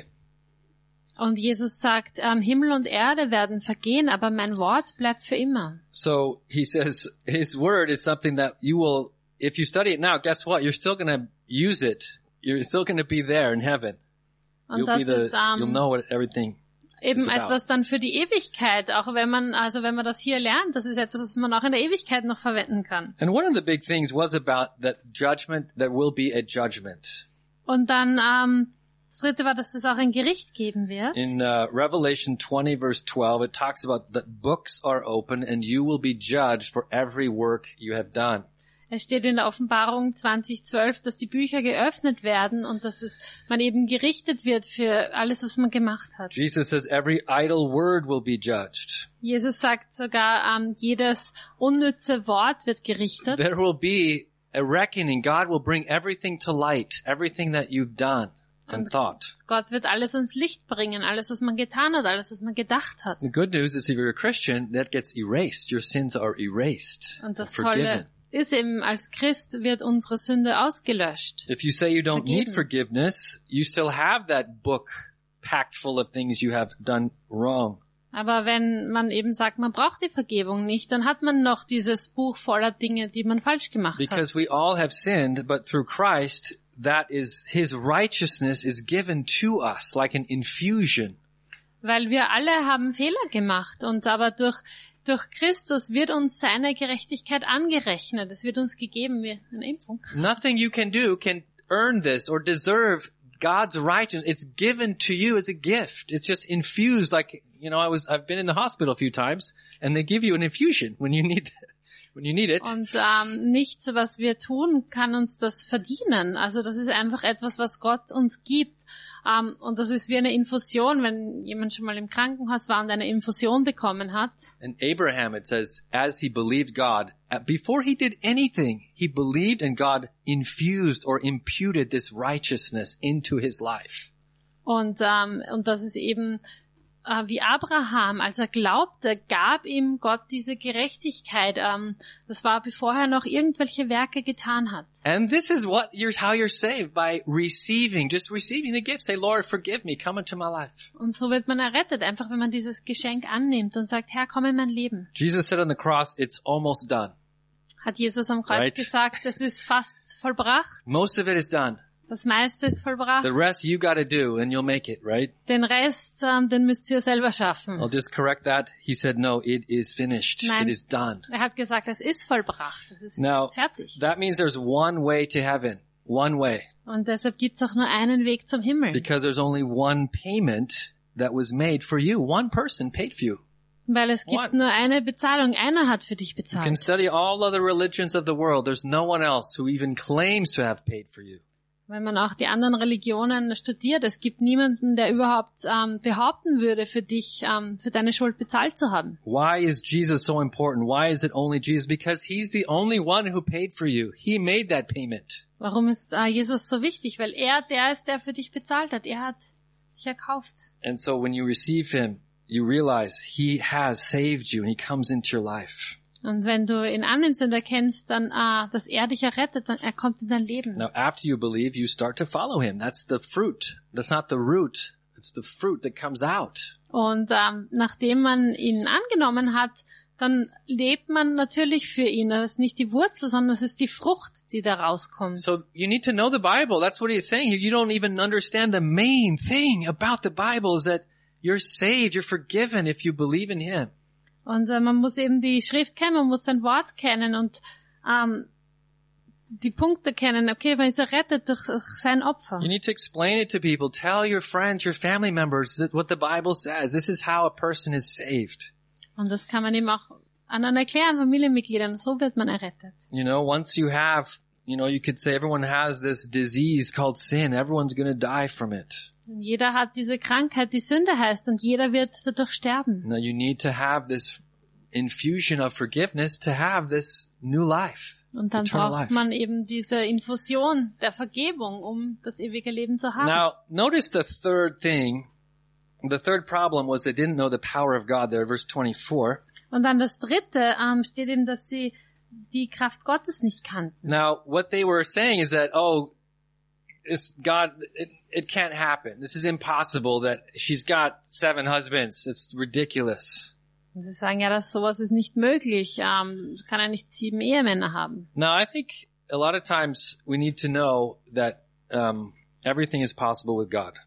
Speaker 2: Und Jesus sagt, ähm, Himmel und Erde werden vergehen, aber mein Wort bleibt für immer.
Speaker 1: So he says his word is something that you will, if you study it now, guess what? You're still going to use it. You're still going to be there in heaven.
Speaker 2: Und
Speaker 1: You'll
Speaker 2: das
Speaker 1: be the,
Speaker 2: ist ähm,
Speaker 1: you'll know what everything
Speaker 2: eben
Speaker 1: is about.
Speaker 2: etwas dann für die Ewigkeit, auch wenn man, also wenn man das hier lernt, das ist etwas, was man auch in der Ewigkeit noch verwenden kann.
Speaker 1: And one of the big things was about that judgment, there will be a judgment.
Speaker 2: Und dann, ähm, das dritte war, dass es auch ein Gericht geben wird.
Speaker 1: In uh, Revelation twenty verse twelve, it talks about that books are open and you will be judged for every work you have done.
Speaker 2: Es steht in der Offenbarung zwanzig zwölf, dass die Bücher geöffnet werden und dass es, man eben gerichtet wird für alles, was man gemacht hat.
Speaker 1: Jesus says every idle word will be judged.
Speaker 2: Jesus sagt sogar, ähm, jedes unnütze Wort wird gerichtet.
Speaker 1: There will be a reckoning. God will bring everything to light, everything that you've done and thought.
Speaker 2: Gott wird alles ans Licht bringen, alles, was man getan hat, alles, was man gedacht hat.
Speaker 1: The good news is if you're a Christian, that gets erased. Your sins are erased
Speaker 2: Und das
Speaker 1: and forgiven.
Speaker 2: Tolle ist eben, als Christ wird unsere Sünde ausgelöscht.
Speaker 1: If you say you don't need
Speaker 2: Forgiven.
Speaker 1: forgiveness, you still have that book packed full of things you have done wrong.
Speaker 2: Aber wenn man eben sagt, man braucht die Vergebung nicht, dann hat man noch dieses Buch voller Dinge, die man falsch gemacht hat.
Speaker 1: Because we all have sinned, but through Christ, that is, his righteousness is given to us like an infusion.
Speaker 2: Weil wir alle haben Fehler gemacht und aber durch Durch Christus wird uns seine Gerechtigkeit angerechnet. Es wird uns gegeben wie eine Impfung.
Speaker 1: Nothing you can do can earn this or deserve God's righteousness. It's given to you as a gift. It's just infused like, you know, I was, I've been in the hospital a few times and they give you an infusion when you need, when you need it.
Speaker 2: Und ähm, nichts, was wir tun, kann uns das verdienen. Also das ist einfach etwas, was Gott uns gibt. Um, und das ist wie eine Infusion, wenn jemand schon mal im Krankenhaus war und eine Infusion bekommen hat.
Speaker 1: And Abraham, it says, as he believed God, before he did anything, he believed and God infused or imputed this righteousness into his life.
Speaker 2: Und, um, und das ist eben uh, wie Abraham, als er glaubte, gab ihm Gott diese Gerechtigkeit. Um, das war, bevor er noch irgendwelche Werke getan hat.
Speaker 1: And this is what you're, how you're saved, by receiving, just receiving the gift. Say, Lord, forgive me, come into my life.
Speaker 2: Und so wird man errettet, einfach wenn man dieses Geschenk annimmt und sagt, Herr, komm in mein Leben.
Speaker 1: Jesus said on the cross, it's almost done.
Speaker 2: Hat Jesus am Kreuz
Speaker 1: Right.
Speaker 2: gesagt, es ist fast vollbracht.
Speaker 1: Most of it is done.
Speaker 2: Das meiste ist vollbracht.
Speaker 1: The rest you got to do and you'll make it, right?
Speaker 2: Den Rest, ähm, den müsst ihr selber schaffen.
Speaker 1: I'll just correct that. He said, no, it is finished.
Speaker 2: Nein.
Speaker 1: It is done.
Speaker 2: Er hat gesagt, es ist vollbracht, es ist
Speaker 1: Now,
Speaker 2: fertig.
Speaker 1: that means there's one way to heaven. One way.
Speaker 2: Und deshalb gibt's auch nur einen Weg zum Himmel.
Speaker 1: Because there's only one payment that was made for you. One person paid for you.
Speaker 2: Weil es gibt
Speaker 1: One.
Speaker 2: nur eine Bezahlung. Einer hat für dich
Speaker 1: You can
Speaker 2: bezahlt.
Speaker 1: study all other religions of the world. There's no one else who even claims to have paid for you.
Speaker 2: Wenn man auch die anderen Religionen studiert, es gibt niemanden, der überhaupt ähm, behaupten würde, für dich, ähm, für deine Schuld bezahlt zu haben.
Speaker 1: Why is Jesus so important? Why is it only Jesus? Because he's the only one who paid for you. He made that payment.
Speaker 2: Warum ist äh, Jesus so wichtig? Weil er der ist, der für dich bezahlt hat. Er hat dich erkauft.
Speaker 1: And so when you receive him, you realize he has saved you and he comes into your life.
Speaker 2: Und wenn du ihn annimmst und erkennst, dann, äh, dass er dich errettet, dann er kommt in dein Leben.
Speaker 1: Now, after you believe, you start to follow him. That's the fruit. That's not the root. It's the fruit that comes out.
Speaker 2: Und ähm, nachdem man ihn angenommen hat, dann lebt man natürlich für ihn. Das ist nicht die Wurzel, sondern es ist die Frucht, die da rauskommt.
Speaker 1: So you need to know the Bible. That's what he's saying here. You don't even understand the main thing about the Bible is that you're saved, you're forgiven if you believe in him.
Speaker 2: Und äh, man muss eben die Schrift kennen, man muss sein Wort kennen und ähm, die Punkte kennen. Okay, man ist errettet durch, durch sein Opfer.
Speaker 1: You need to explain it to people. Tell your friends, your family members that what the Bible says. This is how a person is saved.
Speaker 2: Und das kann man eben auch anderen erklären, Familienmitgliedern. So wird man errettet.
Speaker 1: You know, once you have, you know, you could say everyone has this disease called sin. Everyone's going to die from it.
Speaker 2: Jeder hat diese Krankheit, die Sünde heißt, und jeder wird dadurch sterben.
Speaker 1: Now you need to have this infusion of forgiveness to have this new life.
Speaker 2: Und dann
Speaker 1: eternal
Speaker 2: braucht
Speaker 1: life.
Speaker 2: man eben diese Infusion der Vergebung, um das ewige Leben zu haben.
Speaker 1: Now, notice the third thing. The third problem was they didn't know the power of God there, verse twenty-four.
Speaker 2: Und dann das Dritte ähm, steht eben, dass sie die Kraft Gottes nicht kannten.
Speaker 1: Now, what they were saying is that, oh, it's God, it, it can't happen. This is impossible that she's got seven husbands. It's ridiculous.
Speaker 2: Und sie sagen ja, dass sowas ist nicht möglich. Ähm, kann er nicht sieben Ehemänner haben.
Speaker 1: Now, I think a lot of times we need to know that um, everything is possible with God.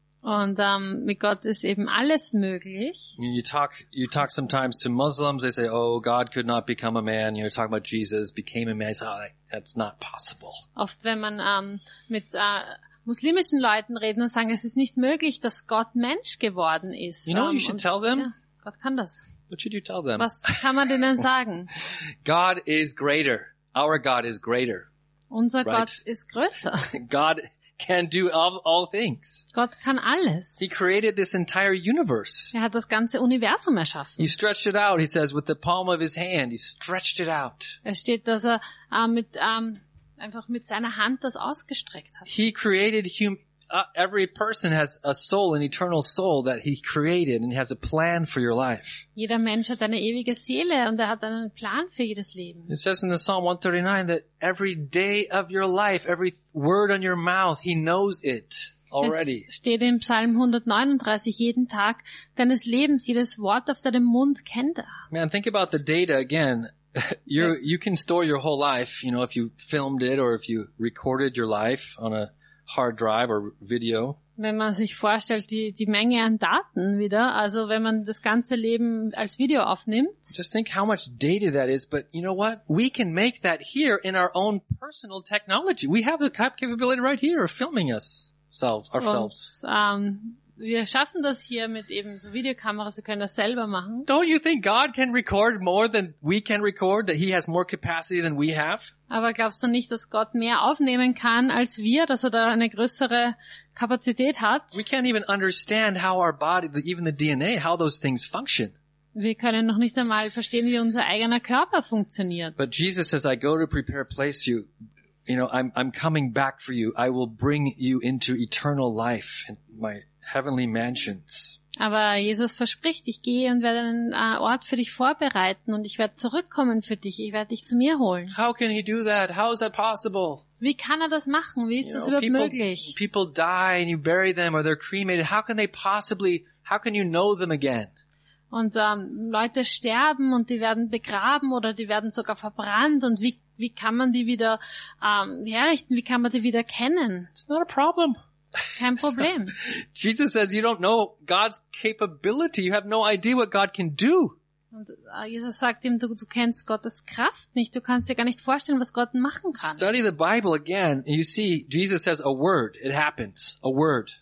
Speaker 2: Und ähm, mit Gott ist eben alles möglich.
Speaker 1: You, you talk, you talk sometimes to Muslims. They say, "Oh, God could not become a man." You're talking about Jesus became a man. It's, oh, that's not possible.
Speaker 2: Oft, wenn man ähm, mit äh, muslimischen Leuten redet und sagen, es ist nicht möglich, dass Gott Mensch geworden ist.
Speaker 1: You know what
Speaker 2: Ähm,
Speaker 1: you should
Speaker 2: und,
Speaker 1: tell them?
Speaker 2: Ja, Gott kann das.
Speaker 1: What should you tell them?
Speaker 2: Was kann man denen sagen?
Speaker 1: God is greater. Our God is greater.
Speaker 2: Unser
Speaker 1: Right.
Speaker 2: Gott ist größer.
Speaker 1: God can do all, all things.
Speaker 2: Gott kann alles.
Speaker 1: He created this entire universe.
Speaker 2: Er hat das ganze Universum erschaffen.
Speaker 1: He stretched it out, he says, with the palm of his hand. He stretched it out.
Speaker 2: Es steht, dass er äh, mit ähm, einfach mit seiner Hand das ausgestreckt hat.
Speaker 1: He created hum- uh, every person has a soul, an eternal soul that he created and has a plan for your life.
Speaker 2: Jeder Mensch hat eine ewige Seele und er hat einen Plan für jedes Leben.
Speaker 1: It says in the Psalm one thirty-nine that every day of your life, every word on your mouth, he knows it already.
Speaker 2: Es steht im Psalm hundertneununddreißig, jeden Tag deines Lebens, jedes Wort auf deinem Mund kennt er.
Speaker 1: Man, think about the data again. You you can store your whole life, you know, if you filmed it or if you recorded your life on a hard drive or video.
Speaker 2: Wenn man sich vorstellt, die, die Menge an Daten wieder, also wenn man das ganze Leben als Video aufnimmt,
Speaker 1: Just think how much data that is, but you know what? We can make that here in our own personal technology. We have the cap- capability right here of filming us, self, ourselves.
Speaker 2: und ähm, wir schaffen das hier mit eben so Videokameras, wir können das selber machen.
Speaker 1: Don't you think God can record more than we can record, that he has more capacity than we have?
Speaker 2: Aber glaubst du nicht, dass Gott mehr aufnehmen kann als wir, dass er da eine größere Kapazität hat?
Speaker 1: We can't even understand how our body, the, even the D N A, how those things function.
Speaker 2: Wir können noch nicht einmal verstehen, wie unser eigener Körper funktioniert.
Speaker 1: But Jesus says, I go to prepare a place for you. You know, I'm, I'm coming back for you. I will bring you into eternal life in my heavenly mansions.
Speaker 2: Aber Jesus verspricht, ich gehe und werde einen äh, Ort für dich vorbereiten und ich werde zurückkommen für dich. Ich werde dich zu mir holen.
Speaker 1: How can he do that? How is that possible?
Speaker 2: Wie kann er das machen? Wie ist
Speaker 1: You
Speaker 2: das
Speaker 1: know,
Speaker 2: überhaupt
Speaker 1: people,
Speaker 2: möglich?
Speaker 1: people die and you bury them or they're cremated. How can they possibly, how can you know them again?
Speaker 2: Und ähm, Leute sterben und die werden begraben oder die werden sogar verbrannt. Und wie, wie kann man die wieder ähm, herrichten? Wie kann man die wieder kennen?
Speaker 1: It's not a problem.
Speaker 2: Kein Problem.
Speaker 1: Jesus says you don't know God's capability. You have no idea what God can do.
Speaker 2: Und äh, Jesus sagt ihm, du, du kennst Gottes Kraft nicht. Du kannst dir gar nicht vorstellen, was Gott machen kann.
Speaker 1: Study the Bible again and you see Jesus says a word. It happens. A word.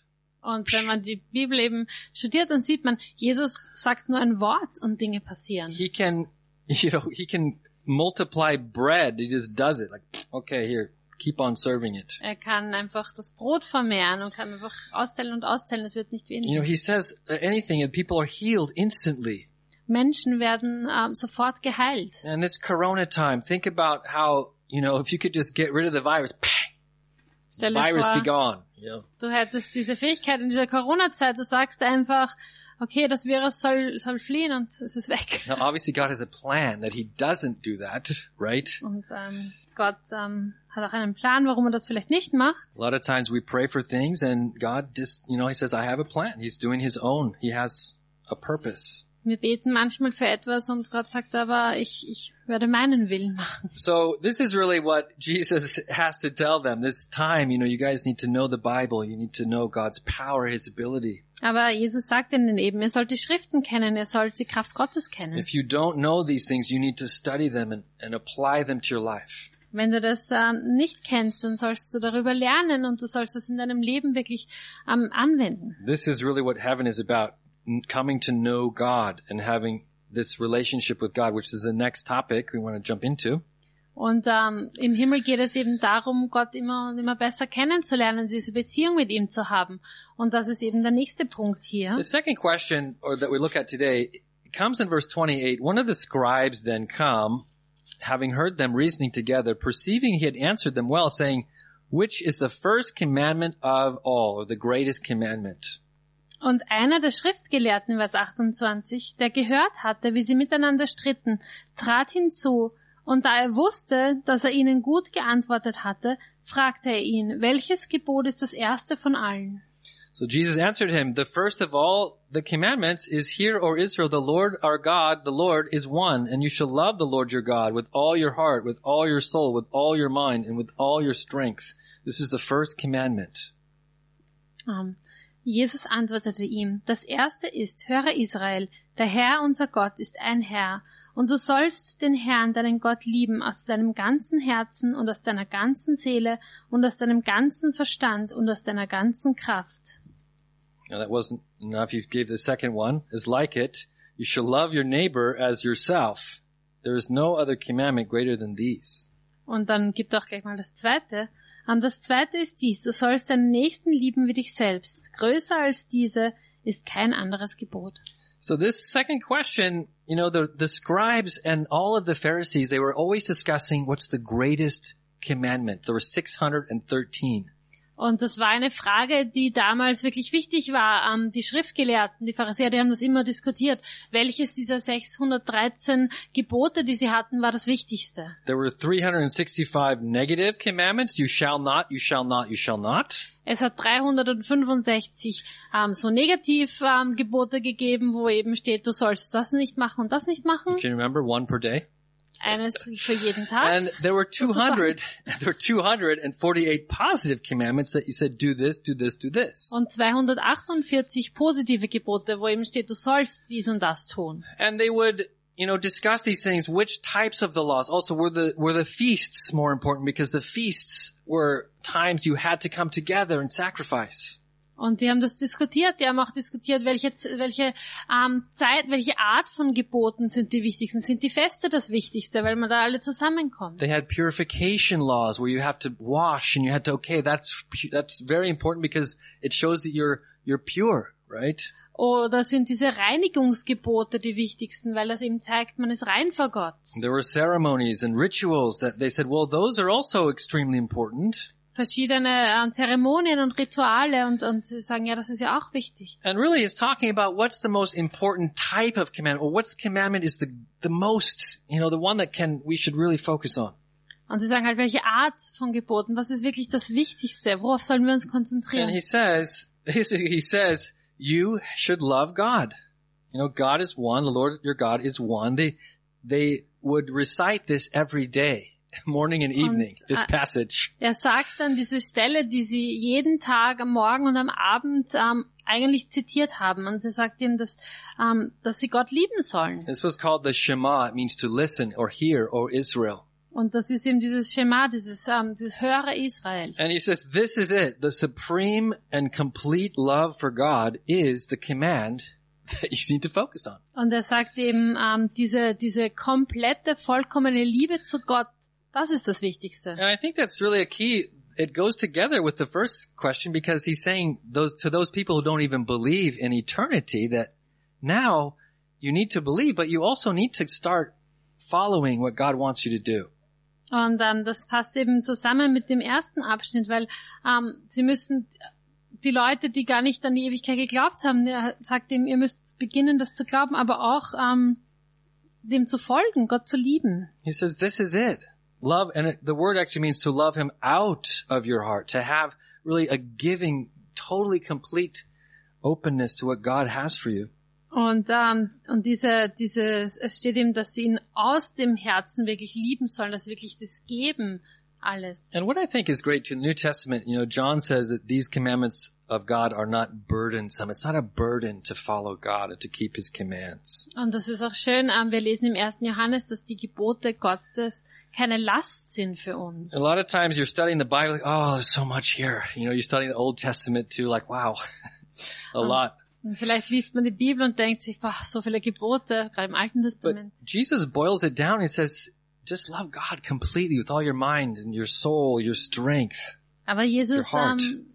Speaker 2: Und wenn man die Bibel eben studiert, dann sieht man, Jesus sagt nur ein Wort und Dinge passieren.
Speaker 1: He can, you know, he can multiply bread. He just does it. Like, okay, here, keep on serving it.
Speaker 2: Er kann einfach das Brot vermehren und kann einfach austeilen und austeilen. Es wird nicht weniger.
Speaker 1: You know, he says anything and people are healed instantly.
Speaker 2: Menschen werden ähm, sofort geheilt.
Speaker 1: And this Corona time, think about how, you know, if you could just get rid of the virus,
Speaker 2: Stell dir
Speaker 1: virus
Speaker 2: vor,
Speaker 1: be gone. You know?
Speaker 2: du hättest diese Fähigkeit in dieser Corona-Zeit, du sagst einfach, okay, das Virus soll, soll fliehen und es ist weg.
Speaker 1: Now, obviously God has a plan that he doesn't do that, right?
Speaker 2: Und ähm, Gott ähm, hat auch einen Plan, warum er das vielleicht nicht macht.
Speaker 1: A lot of times we pray for things and God just, you know, he says, I have a plan. He's doing his own. He has a purpose.
Speaker 2: Wir beten manchmal für etwas und Gott sagt aber, ich, ich werde meinen Willen machen.
Speaker 1: So this is really what Jesus has to tell them. This time, you know, you guys need to know the Bible. You need to know God's power, his ability.
Speaker 2: Aber Jesus sagt ihnen eben, ihr sollt die Schriften kennen, ihr sollt die Kraft Gottes kennen.
Speaker 1: If you don't know these things, you need to study them and, and apply them to your life.
Speaker 2: Wenn du das ähm, nicht kennst, dann sollst du darüber lernen und du sollst es in deinem Leben wirklich ähm, anwenden.
Speaker 1: This is really what heaven is about. Coming to know God and having this relationship with God, which is the next topic we want to jump into.
Speaker 2: Und ähm, im Himmel geht es eben darum, Gott immer und immer besser kennenzulernen, diese Beziehung mit ihm zu haben. Und das ist eben der nächste Punkt hier.
Speaker 1: The second question or that we look at today comes in verse twenty-eight. One of the scribes then come, having heard them reasoning together, perceiving he had answered them well, saying, which is the first commandment of all, or the greatest commandment?
Speaker 2: Und einer der Schriftgelehrten, Vers achtundzwanzig, der gehört hatte, wie sie miteinander stritten, trat hinzu, und da er wusste, dass er ihnen gut geantwortet hatte, fragte er ihn, welches Gebot ist das erste von allen?
Speaker 1: So Jesus answered him, the first of all the commandments is, Hear, O Israel, the Lord our God, the Lord is one, and you shall love the Lord your God with all your heart, with all your soul, with all your mind, and with all your strength. This is the first commandment.
Speaker 2: Um. Jesus antwortete ihm, das erste ist, höre Israel, der Herr unser Gott ist ein Herr, und du sollst den Herrn, deinen Gott, lieben aus deinem ganzen Herzen und aus deiner ganzen Seele und aus deinem ganzen Verstand und aus deiner ganzen Kraft.
Speaker 1: Now that wasn't enough. You gave the second one. Is like it. You shall love your neighbor as yourself. There is no other commandment greater than these.
Speaker 2: Und dann gibt auch gleich mal das zweite. Um, das zweite ist dies, du sollst deinen Nächsten lieben wie dich selbst. Größer als diese ist kein anderes Gebot.
Speaker 1: So this second question, you know, the, the scribes and all of the Pharisees, they were always discussing what's the greatest commandment. There were six hundred thirteen.
Speaker 2: Und das war eine Frage, die damals wirklich wichtig war. Um, die Schriftgelehrten, die Pharisäer, die haben das immer diskutiert. Welches dieser sechshundertdreizehn Gebote, die sie hatten, war das Wichtigste?
Speaker 1: There were three hundred sixty-five negative commandments. You shall not, you shall not, you shall not.
Speaker 2: Es hat dreihundertfünfundsechzig um, so Negativ-Gebote um, gegeben, wo eben steht, du sollst das nicht machen und das nicht machen.
Speaker 1: You can remember one per day.
Speaker 2: Eines für jeden Tag.
Speaker 1: And there were two hundred, there were two hundred forty-eight positive commandments that you said, do this, do this, do this.
Speaker 2: Und zweihundertachtundvierzig positive Gebote, wo eben steht, du sollst dies und das tun.
Speaker 1: And they would, you know, discuss these things, which types of the laws. Also, were the, were the feasts more important? Because the feasts were times you had to come together and sacrifice.
Speaker 2: Und die haben das diskutiert, die haben auch diskutiert, welche, welche ähm, Zeit, welche Art von Geboten sind die wichtigsten. Sind die Feste das Wichtigste, weil man da alle zusammenkommt?
Speaker 1: They had purification laws where you have to wash and you had to, okay, that's, that's very important because it shows that you're, you're pure, right?
Speaker 2: Oder sind diese Reinigungsgebote die wichtigsten, weil das eben zeigt, man ist rein vor Gott.
Speaker 1: There were ceremonies and rituals that they said, well, those are also extremely important.
Speaker 2: Verschiedene äh, Zeremonien und Rituale und, und sie sagen, ja, das ist ja auch wichtig.
Speaker 1: And really it's talking about what's the most important type of commandment, or what's commandment is the, the most, you know, the one that can, we should really focus on.
Speaker 2: Und sie sagen halt, welche Art von Geboten, was ist wirklich das Wichtigste, worauf sollen wir uns konzentrieren?
Speaker 1: And he says, he says, you should love God. You know, God is one, the Lord your God is one. They, they would recite this every day. Morning and evening, und, this passage.
Speaker 2: Er sagt dann diese Stelle, die sie jeden Tag am Morgen und am Abend ähm, eigentlich zitiert haben. Und sie sagt ihm, dass, ähm, dass sie Gott lieben sollen.
Speaker 1: This was called the Shema. It means to listen or hear, O Israel.
Speaker 2: Und das ist eben dieses Schema, dieses, ähm, dieses höhere Israel.
Speaker 1: And he says, this is it. The supreme and complete love for God is the command that you need to focus on.
Speaker 2: Und er sagt eben, ähm, diese, diese komplette, vollkommene Liebe zu Gott, das ist das Wichtigste.
Speaker 1: And I think that's really a key. It goes together with the first question because he's saying those to those people who don't even believe in eternity that now you need to believe, but you also need to start following what God wants you to do.
Speaker 2: Und ähm, das passt eben zusammen mit dem ersten Abschnitt, weil ähm, sie müssen, die Leute, die gar nicht an die Ewigkeit geglaubt haben, er sagt eben, ihr müsst beginnen, das zu glauben, aber auch ähm, dem zu folgen, Gott zu lieben.
Speaker 1: He says, this is it. Love, and it, the word actually means to love him out of your heart, to have really a giving, totally complete openness to what God has for you.
Speaker 2: Und ähm, und diese diese es steht eben, dass sie ihn aus dem Herzen wirklich lieben sollen, dass sie wirklich das geben alles.
Speaker 1: And what I think is great to the New Testament, you know, John says that these commandments of God are not burdensome. It's not a burden to follow God and to keep his commands.
Speaker 2: Und das ist auch schön, ähm, wir lesen im ersten Johannes, dass die Gebote Gottes keine Last sind für uns.
Speaker 1: A lot of times you're studying the Bible, like, oh, there's so much here. You know, you're studying the Old Testament too, like, wow, a
Speaker 2: um,
Speaker 1: lot.
Speaker 2: Und vielleicht liest man die Bibel und denkt sich, boah, so viele Gebote, gerade im Alten Testament.
Speaker 1: But Jesus boils it down. He says, just love God completely with all your mind and your soul, your strength.
Speaker 2: Aber Jesus
Speaker 1: your heart.
Speaker 2: ähm,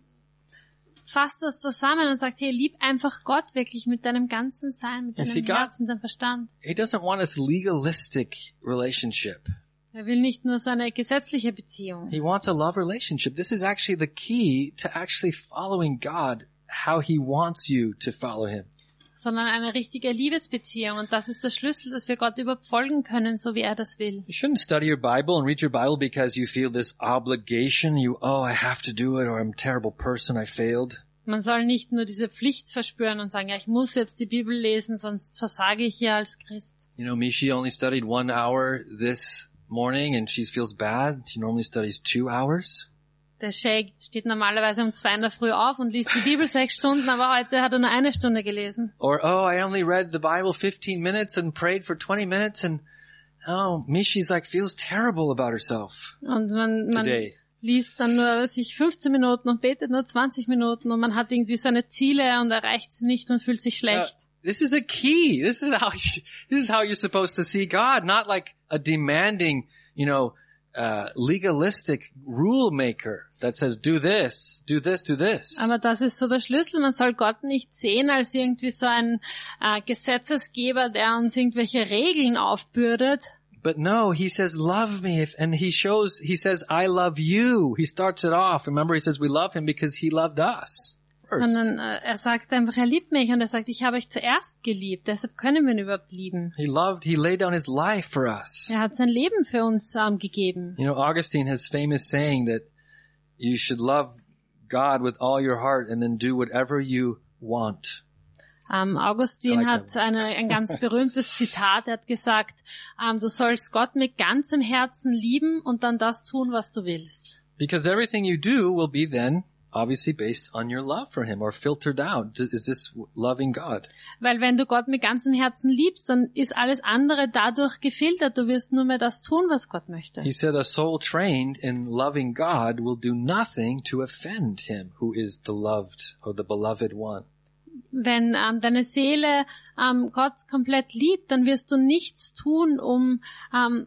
Speaker 2: fasst das zusammen und sagt, hey, lieb einfach Gott wirklich mit deinem ganzen Sein, mit
Speaker 1: You
Speaker 2: deinem
Speaker 1: see, God-
Speaker 2: Herzen, mit deinem Verstand.
Speaker 1: He doesn't want this legalistic relationship.
Speaker 2: Er will nicht nur so eine gesetzliche Beziehung.
Speaker 1: He wants a love relationship. This is actually the key to actually following God, how he wants you to follow him.
Speaker 2: Sondern eine richtige Liebesbeziehung. Und das ist der Schlüssel, dass wir Gott überhaupt folgen können, so wie er das will.
Speaker 1: You shouldn't study your Bible and read your Bible because you feel this obligation. You, oh, I have to do it or I'm a terrible person, I failed.
Speaker 2: Man soll nicht nur diese Pflicht verspüren und sagen, ja, ich muss jetzt die Bibel lesen, sonst versage ich hier als Christ.
Speaker 1: You know, Mishi only studied one hour this morning and she feels bad. She normally studies two hours.
Speaker 2: Der Shay steht normalerweise um zwei in der Früh auf und liest die Bibel sechs Stunden, aber heute hat er nur eine Stunde gelesen.
Speaker 1: Or, oh, I only read the Bible fifteen minutes and prayed for twenty minutes and, oh, Mishi's like, feels terrible about herself
Speaker 2: Und man, man
Speaker 1: today.
Speaker 2: liest dann nur sich fünfzehn Minuten und betet nur zwanzig Minuten und man hat irgendwie seine Ziele und erreicht sie nicht und fühlt sich schlecht.
Speaker 1: Uh, this is a key. This is how you, this is how you're supposed to see God, not like a demanding, you know, uh, legalistic rule maker that says, do this, do this, do this.
Speaker 2: Aber das ist so der Schlüssel. Man soll Gott nicht sehen als irgendwie so ein äh, Gesetzesgeber, der uns irgendwelche Regeln aufbürdet.
Speaker 1: But no, he says, love me. If, and he shows, he says, I love you. He starts it off. Remember, he says, we love him because he loved us first.
Speaker 2: Sondern äh, er sagt einfach, er liebt mich und er sagt, ich habe euch zuerst geliebt. Deshalb können wir ihn überhaupt lieben.
Speaker 1: He loved, he laid down his life for us.
Speaker 2: Er hat sein Leben für uns ähm, gegeben.
Speaker 1: You know, Augustine has famous saying that you should love God with all your heart and then do whatever you want.
Speaker 2: Ähm, Augustin
Speaker 1: I like
Speaker 2: hat eine, ein ganz berühmtes Zitat. Er hat gesagt, ähm, du sollst Gott mit ganzem Herzen lieben und dann das tun, was du willst.
Speaker 1: Because everything you do will be then obviously based on your love for him or filtered out. Is this loving God?
Speaker 2: Weil wenn du Gott mit ganzem Herzen liebst, dann ist alles andere dadurch gefiltert. Du wirst nur mehr das tun, was Gott möchte.
Speaker 1: He said a soul trained in loving God will do nothing to offend him who is the loved or the beloved one.
Speaker 2: Wenn ähm, deine Seele ähm, Gott komplett liebt, dann wirst du nichts tun, um ähm,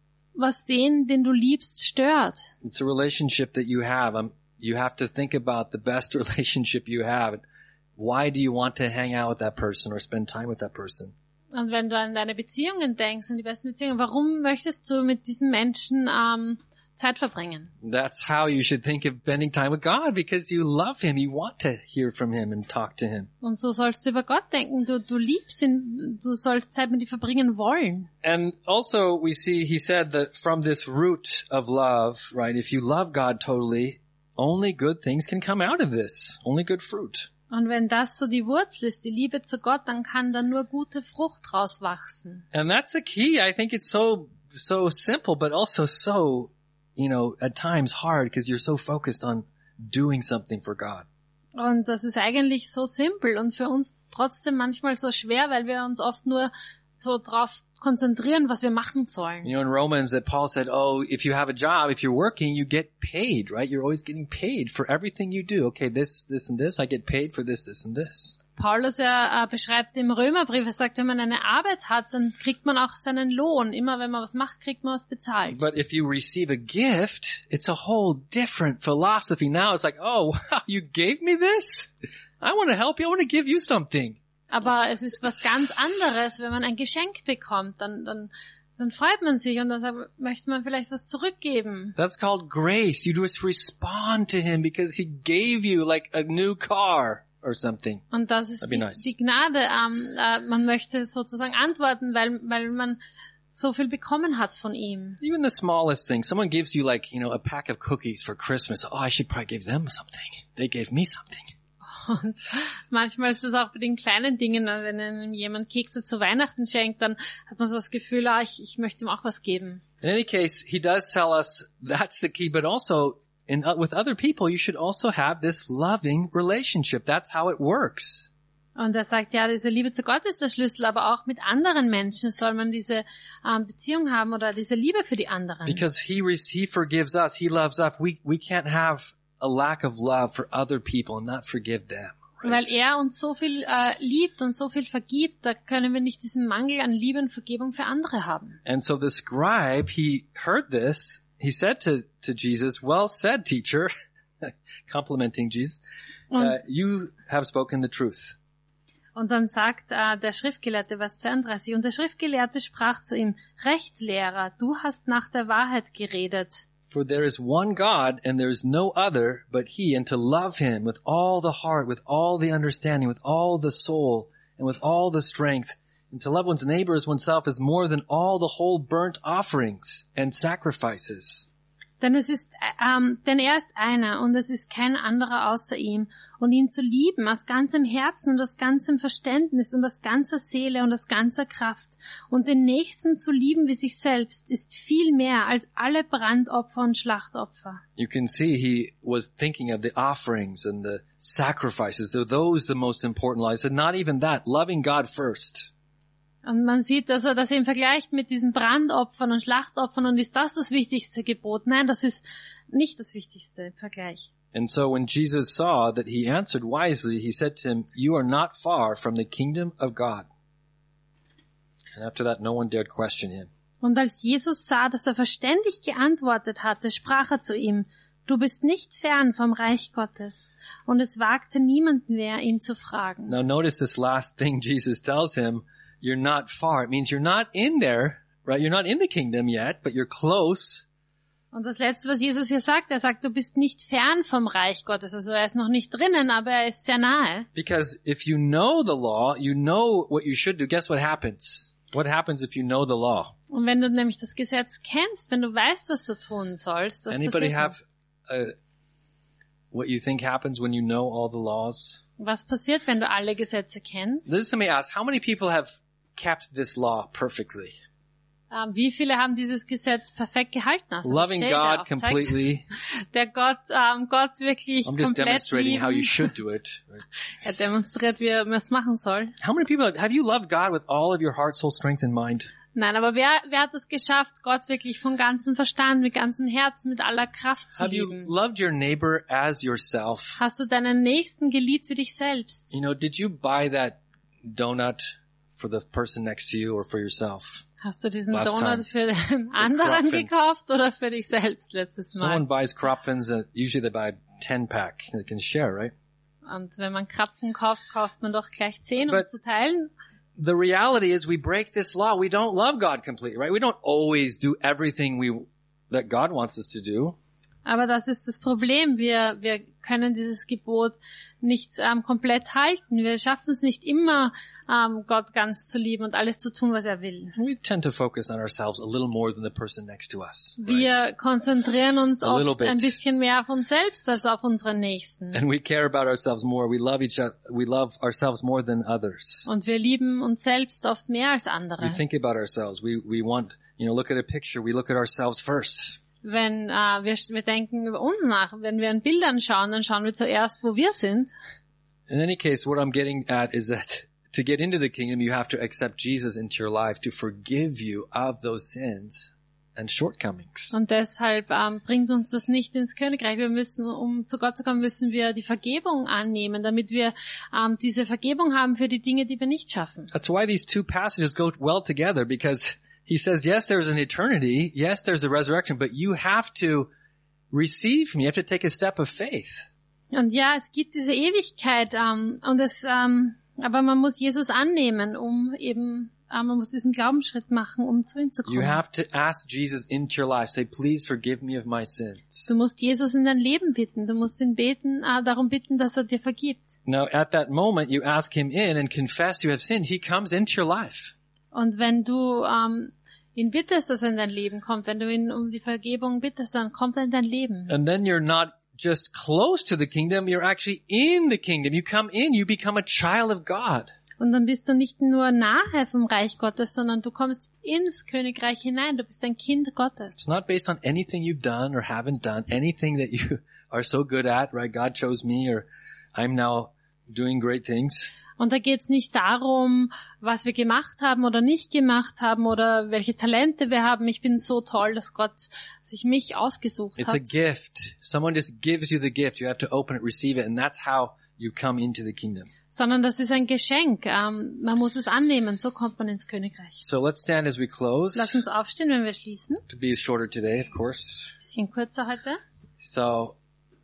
Speaker 2: was den, den du liebst, stört.
Speaker 1: It's a relationship that you have. Um, you have to think about the best relationship you have. Why do you want to hang out with that person or spend time with that person?
Speaker 2: Und wenn du an deine Beziehungen denkst, an die besten Beziehungen, warum möchtest du mit diesen Menschen ähm, Zeit verbringen?
Speaker 1: That's how you should think of spending time with God because you love him. You want to hear from him and talk to him.
Speaker 2: Und so sollst du über Gott denken. Du, du liebst ihn, du sollst Zeit mit ihm verbringen wollen.
Speaker 1: And also we see, he said that from this root of love, right, if you love God totally, only good things can come out of this. Only good fruit.
Speaker 2: Und wenn das so die Wurzel ist, die Liebe zu Gott, dann kann da nur gute Frucht rauswachsen.
Speaker 1: And that's the key. I think it's so, so simple, but also so, you know, at times hard because you're so focused on doing something for God.
Speaker 2: Und das ist eigentlich so simpel und für uns trotzdem manchmal so schwer, weil wir uns oft nur so drauf konzentrieren, was wir machen sollen.
Speaker 1: You know, in Romans that Paul said, oh, if you have a job, if you're working, you get paid, right? You're always getting paid for everything you do. Okay, this, this and this, I get paid for this, this and this.
Speaker 2: Paulus, er äh, beschreibt im Römerbrief, er sagt, wenn man eine Arbeit hat, dann kriegt man auch seinen Lohn. Immer wenn man was macht, kriegt man was bezahlt.
Speaker 1: But if you receive a gift, it's a whole different philosophy. Now it's like, oh, wow, you gave me this? I want to help you. I want to give you something.
Speaker 2: Aber es ist was ganz anderes, wenn man ein Geschenk bekommt, dann, dann, dann freut man sich und dann möchte man vielleicht was zurückgeben.
Speaker 1: That's called grace. You just respond to him because he gave you like a new car or something.
Speaker 2: Und das ist die,
Speaker 1: nice.
Speaker 2: die Gnade. Ähm, äh, man möchte sozusagen antworten, weil, weil man so viel bekommen hat von ihm.
Speaker 1: Even the smallest thing. Someone gives you like, you know, a pack of cookies for Christmas. Oh, I should probably give them something. They gave me something.
Speaker 2: Und manchmal ist es auch bei den kleinen Dingen, wenn einem jemand Kekse zu Weihnachten schenkt, dann hat man so das Gefühl, ah, ich, ich möchte ihm auch was geben.
Speaker 1: In any case, he does tell us that's the key, but also in, uh, with other people, you should also have this loving relationship. That's how it works.
Speaker 2: Und er sagt, ja, diese Liebe zu Gott ist der Schlüssel, aber auch mit anderen Menschen soll man diese ähm, Beziehung haben oder diese Liebe für die anderen.
Speaker 1: Because he, he forgives us, he loves us. We, we can't have a lack of love for other people and not forgive them. Right?
Speaker 2: Weil er uns so viel äh, liebt und so viel vergibt, da können wir nicht diesen Mangel an Liebe und Vergebung für andere haben.
Speaker 1: And so the scribe, he heard this. He said to, to Jesus, well said, teacher, complimenting Jesus, uh, you have spoken the truth.
Speaker 2: Und dann sagt äh, der Schriftgelehrte, Vers zweiunddreißig, und der Schriftgelehrte sprach zu ihm, Recht, Lehrer, du hast nach der Wahrheit geredet.
Speaker 1: For there is one God, and there is no other but he, and to love him with all the heart, with all the understanding, with all the soul, and with all the strength, and to love one's neighbor as oneself is more than all the whole burnt offerings and sacrifices.
Speaker 2: Denn es ist, ähm, denn er ist einer, und es ist kein anderer außer ihm. Und ihn zu lieben aus ganzem Herzen und aus ganzem Verständnis und aus ganzer Seele und aus ganzer Kraft. Und den Nächsten zu lieben wie sich selbst ist viel mehr als alle Brandopfer und Schlachtopfer.
Speaker 1: You can see he was thinking of the offerings and the sacrifices. They're those the most important. I said, not even that. Loving God first.
Speaker 2: Und man sieht, dass er das eben vergleicht mit diesen Brandopfern und Schlachtopfern und ist das das wichtigste Gebot? Nein, das ist nicht das wichtigste im Vergleich.
Speaker 1: And so when Jesus saw that he answered wisely, he said to him, you are not far from the kingdom of God. And after that, no one dared question him.
Speaker 2: Und als Jesus sah, dass er verständig geantwortet hatte, sprach er zu ihm, du bist nicht fern vom Reich Gottes. Und es wagte niemand mehr, ihn zu fragen.
Speaker 1: Now notice this last thing Jesus tells him, you're not far. It means you're not in there, right? You're not in the kingdom yet, but you're close.
Speaker 2: Und das Letzte, was Jesus hier sagt, er sagt, du bist nicht fern vom Reich Gottes. Also er ist noch nicht drinnen, aber er ist sehr nahe.
Speaker 1: Because if you know the law, you know what you should do. Guess what happens? What happens if you know the law?
Speaker 2: Und wenn du nämlich das Gesetz kennst, wenn du weißt, was du tun sollst, was
Speaker 1: Anybody
Speaker 2: passiert
Speaker 1: have uh, what you think happens when you know all the laws?
Speaker 2: Was passiert, wenn du alle Gesetze kennst?
Speaker 1: Let me ask, how many people have kept this law perfectly?
Speaker 2: Um, wie viele haben dieses Gesetz perfekt gehalten? Also
Speaker 1: Loving God completely.
Speaker 2: Der Gott, um, Gott wirklich
Speaker 1: I'm just
Speaker 2: komplett
Speaker 1: demonstrating
Speaker 2: lieben.
Speaker 1: how you should do it. Right?
Speaker 2: Er demonstriert, wie er es machen soll.
Speaker 1: How many people have, have you loved God with all of your heart, soul, strength, and mind?
Speaker 2: Nein, aber wer, wer hat es geschafft, Gott wirklich von ganzem Verstand, mit ganzem Herzen, mit aller Kraft zu
Speaker 1: Have you
Speaker 2: lieben?
Speaker 1: loved your neighbor as yourself?
Speaker 2: Hast du deinen Nächsten geliebt wie dich selbst?
Speaker 1: You know, did you buy that donut for the person next to you or for yourself?
Speaker 2: Hast du diesen
Speaker 1: Last time.
Speaker 2: Donut für den anderen
Speaker 1: Kropfens.
Speaker 2: gekauft oder für dich selbst letztes Mal?
Speaker 1: Someone buys Kropfens, uh, usually they buy a ten pack. They can share, right?
Speaker 2: Und wenn man Krapfen kauft, kauft man doch gleich zehn, um
Speaker 1: But-
Speaker 2: zu teilen.
Speaker 1: The reality is we break this law. We don't love God completely, right? We don't always do everything we that God wants us to do.
Speaker 2: Aber das ist das Problem. Wir, wir können dieses Gebot nicht ähm, komplett halten. Wir schaffen es nicht immer, ähm, Gott ganz zu lieben und alles zu tun, was er will.
Speaker 1: We tend to focus on ourselves a little more than the person next to us. Right?
Speaker 2: Wir konzentrieren uns
Speaker 1: A little
Speaker 2: oft
Speaker 1: bit.
Speaker 2: ein bisschen mehr auf uns selbst als auf unseren Nächsten.
Speaker 1: And we care about ourselves more. We love each other. We love ourselves more than others.
Speaker 2: Und wir lieben uns selbst oft mehr als andere.
Speaker 1: We think about ourselves. We we want, you know, look at a picture. We look at ourselves first.
Speaker 2: Wenn äh, wir, wir denken über uns nach, wenn wir an Bildern schauen, dann schauen wir zuerst, wo wir sind.
Speaker 1: In any case, what I'm getting at is that to get into the kingdom, you have to accept Jesus into your life to forgive you of those sins and shortcomings.
Speaker 2: Und deshalb ähm, bringt uns das nicht ins Königreich. Wir müssen, um zu Gott zu kommen, müssen wir die Vergebung annehmen, damit wir ähm, diese Vergebung haben für die Dinge, die wir nicht schaffen.
Speaker 1: That's why these two passages go well together, because he says, yes, there's an eternity, yes, there's a resurrection, but you have to receive me. You have to take a step of faith.
Speaker 2: Und ja, es gibt diese Ewigkeit, ähm, und es, ähm, aber man muss Jesus annehmen, um eben man muss diesen Glaubensschritt machen, um zu ihm zu kommen.
Speaker 1: You have to ask Jesus into your life. Say, please forgive me of my sins.
Speaker 2: Du musst Jesus in dein Leben bitten. Du musst ihn beten, äh, darum bitten, dass er dir vergibt.
Speaker 1: Now, at that moment, you ask him in and confess you have sinned. He comes into your life.
Speaker 2: Und wenn du ähm, ihn bittest, dass er in dein Leben kommt, wenn du ihn um die Vergebung bittest, dann kommt er in dein Leben.
Speaker 1: And then you're not just close to the kingdom. You're actually in the kingdom. You come in. You become a child of God.
Speaker 2: Und dann bist du nicht nur nahe vom Reich Gottes, sondern du kommst ins Königreich hinein. Du bist ein Kind Gottes.
Speaker 1: It's not based on anything you've done or haven't done, anything that you are so good at, right? God chose me, or I'm now doing great things.
Speaker 2: Und da geht's nicht darum, was wir gemacht haben oder nicht gemacht haben oder welche Talente wir haben. Ich bin so toll, dass Gott sich mich ausgesucht
Speaker 1: It's
Speaker 2: hat.
Speaker 1: a gift. Someone just gives you the gift. You have to open it, receive it, and that's how you come into the kingdom.
Speaker 2: Sondern das ist ein Geschenk. Ähm, man muss es annehmen. So kommt man ins Königreich.
Speaker 1: So let's stand as we close.
Speaker 2: Lass uns aufstehen, wenn wir schließen.
Speaker 1: To be shorter today, of course.
Speaker 2: Bisschen kürzer heute.
Speaker 1: So,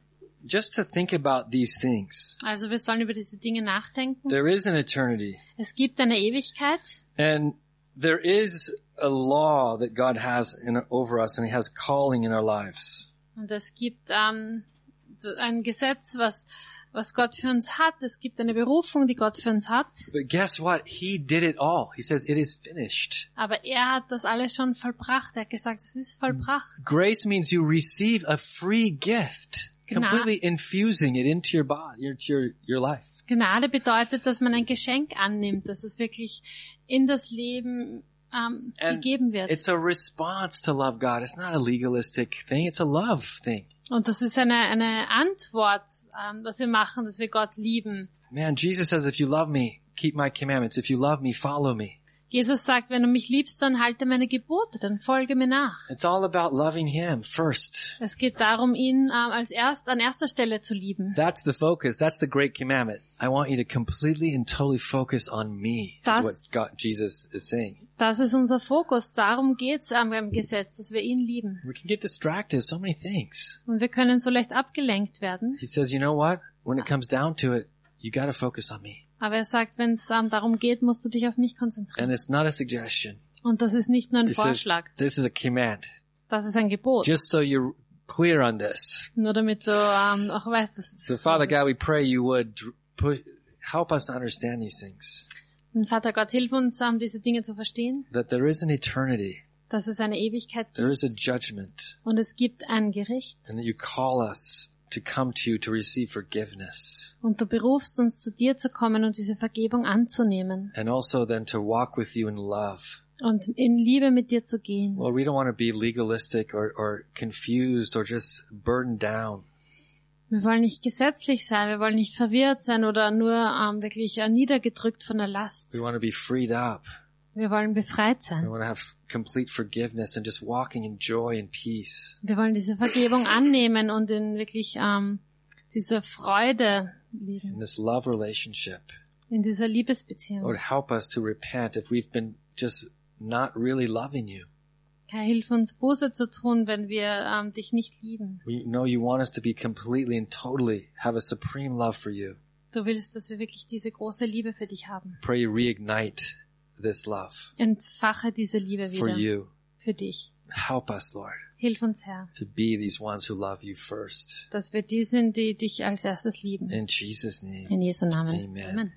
Speaker 1: just to think about these things.
Speaker 2: Also wir sollen über diese Dinge nachdenken.
Speaker 1: There is an eternity.
Speaker 2: Es gibt eine Ewigkeit.
Speaker 1: And there is a law that God has in, over us, and He has calling in our lives.
Speaker 2: Und es gibt ähm, so ein Gesetz, was was Gott für uns hat. Es gibt eine Berufung, die Gott für uns hat.
Speaker 1: But guess what? He did it all. He says it is finished.
Speaker 2: Aber er hat das alles schon vollbracht. Er hat gesagt, es ist vollbracht.
Speaker 1: Grace means you receive a free gift, completely infusing it into your body, into your, your life.
Speaker 2: Gnade bedeutet, dass man ein Geschenk annimmt, dass es wirklich in das Leben ähm, gegeben wird.
Speaker 1: It's a response to love God. It's not a legalistic thing. It's a love thing.
Speaker 2: Und das ist eine, eine Antwort, ähm, dass wir machen, dass wir Gott lieben.
Speaker 1: Man, Jesus says, if you love me, keep my commandments. If you love me, follow me.
Speaker 2: Jesus sagt, wenn du mich liebst, dann halte meine Gebote, dann folge mir nach.
Speaker 1: It's all about loving Him first.
Speaker 2: Es geht darum, ihn ähm, als erst an erster Stelle zu lieben.
Speaker 1: That's the focus. That's the great commandment. I want you to completely and totally focus on me.
Speaker 2: Das,
Speaker 1: is what God, Jesus is saying.
Speaker 2: Das ist unser Fokus. Darum geht's am ähm, Gesetz, dass wir ihn lieben.
Speaker 1: We can get distracted. So many things.
Speaker 2: Und wir können so leicht abgelenkt werden.
Speaker 1: He says, you know what? When it comes down to it, you got to focus on me.
Speaker 2: Aber er sagt, wenn es ähm, darum geht, musst du dich auf mich konzentrieren.
Speaker 1: And it's not a suggestion.
Speaker 2: Und das ist nicht nur ein
Speaker 1: He
Speaker 2: Vorschlag.
Speaker 1: Says, this is a command.
Speaker 2: Das ist ein Gebot.
Speaker 1: Just so you're clear on this.
Speaker 2: Nur damit du ähm, auch weißt, was es ist.
Speaker 1: So Father God, we pray you would put, help us to understand these things.
Speaker 2: Und Vater Gott, hilf uns, ähm, diese Dinge zu verstehen.
Speaker 1: That there is an eternity.
Speaker 2: Dass es eine Ewigkeit gibt.
Speaker 1: There is a judgment.
Speaker 2: Und es gibt ein Gericht.
Speaker 1: And that you call us to come to you to receive forgiveness.
Speaker 2: Und du berufst uns, zu dir zu kommen und diese Vergebung anzunehmen.
Speaker 1: And also then to walk with you in love.
Speaker 2: Und in Liebe mit dir zu gehen.
Speaker 1: Lord, we don't want to be legalistic or, or confused or just burdened down.
Speaker 2: Wir wollen nicht gesetzlich sein, wir wollen nicht verwirrt sein oder nur ähm, wirklich äh, niedergedrückt von der Last.
Speaker 1: We want to be freed up.
Speaker 2: Wir wollen befreit
Speaker 1: We
Speaker 2: sein.
Speaker 1: want to have complete forgiveness and just walking in joy and peace.
Speaker 2: Wir wollen diese Vergebung annehmen und in wirklich ähm, diese Freude leben,
Speaker 1: In this love relationship.
Speaker 2: in dieser Liebesbeziehung.
Speaker 1: Lord, help us to repent if we've been just not really loving you.
Speaker 2: Herr, hilf uns, Buße zu tun, wenn wir ähm, dich nicht lieben.
Speaker 1: We know you want us to be completely and totally have a supreme love for you.
Speaker 2: Du willst, dass wir wirklich diese große Liebe für dich haben.
Speaker 1: Pray you reignite this love
Speaker 2: Entfache diese Liebe
Speaker 1: for
Speaker 2: wieder
Speaker 1: you.
Speaker 2: für dich.
Speaker 1: Help us, Lord,
Speaker 2: Hilf uns, Herr,
Speaker 1: to be these ones who love you first.
Speaker 2: dass wir die sind, die dich als erstes lieben.
Speaker 1: In Jesus' name,
Speaker 2: In Jesu Namen.
Speaker 1: amen.
Speaker 2: Amen.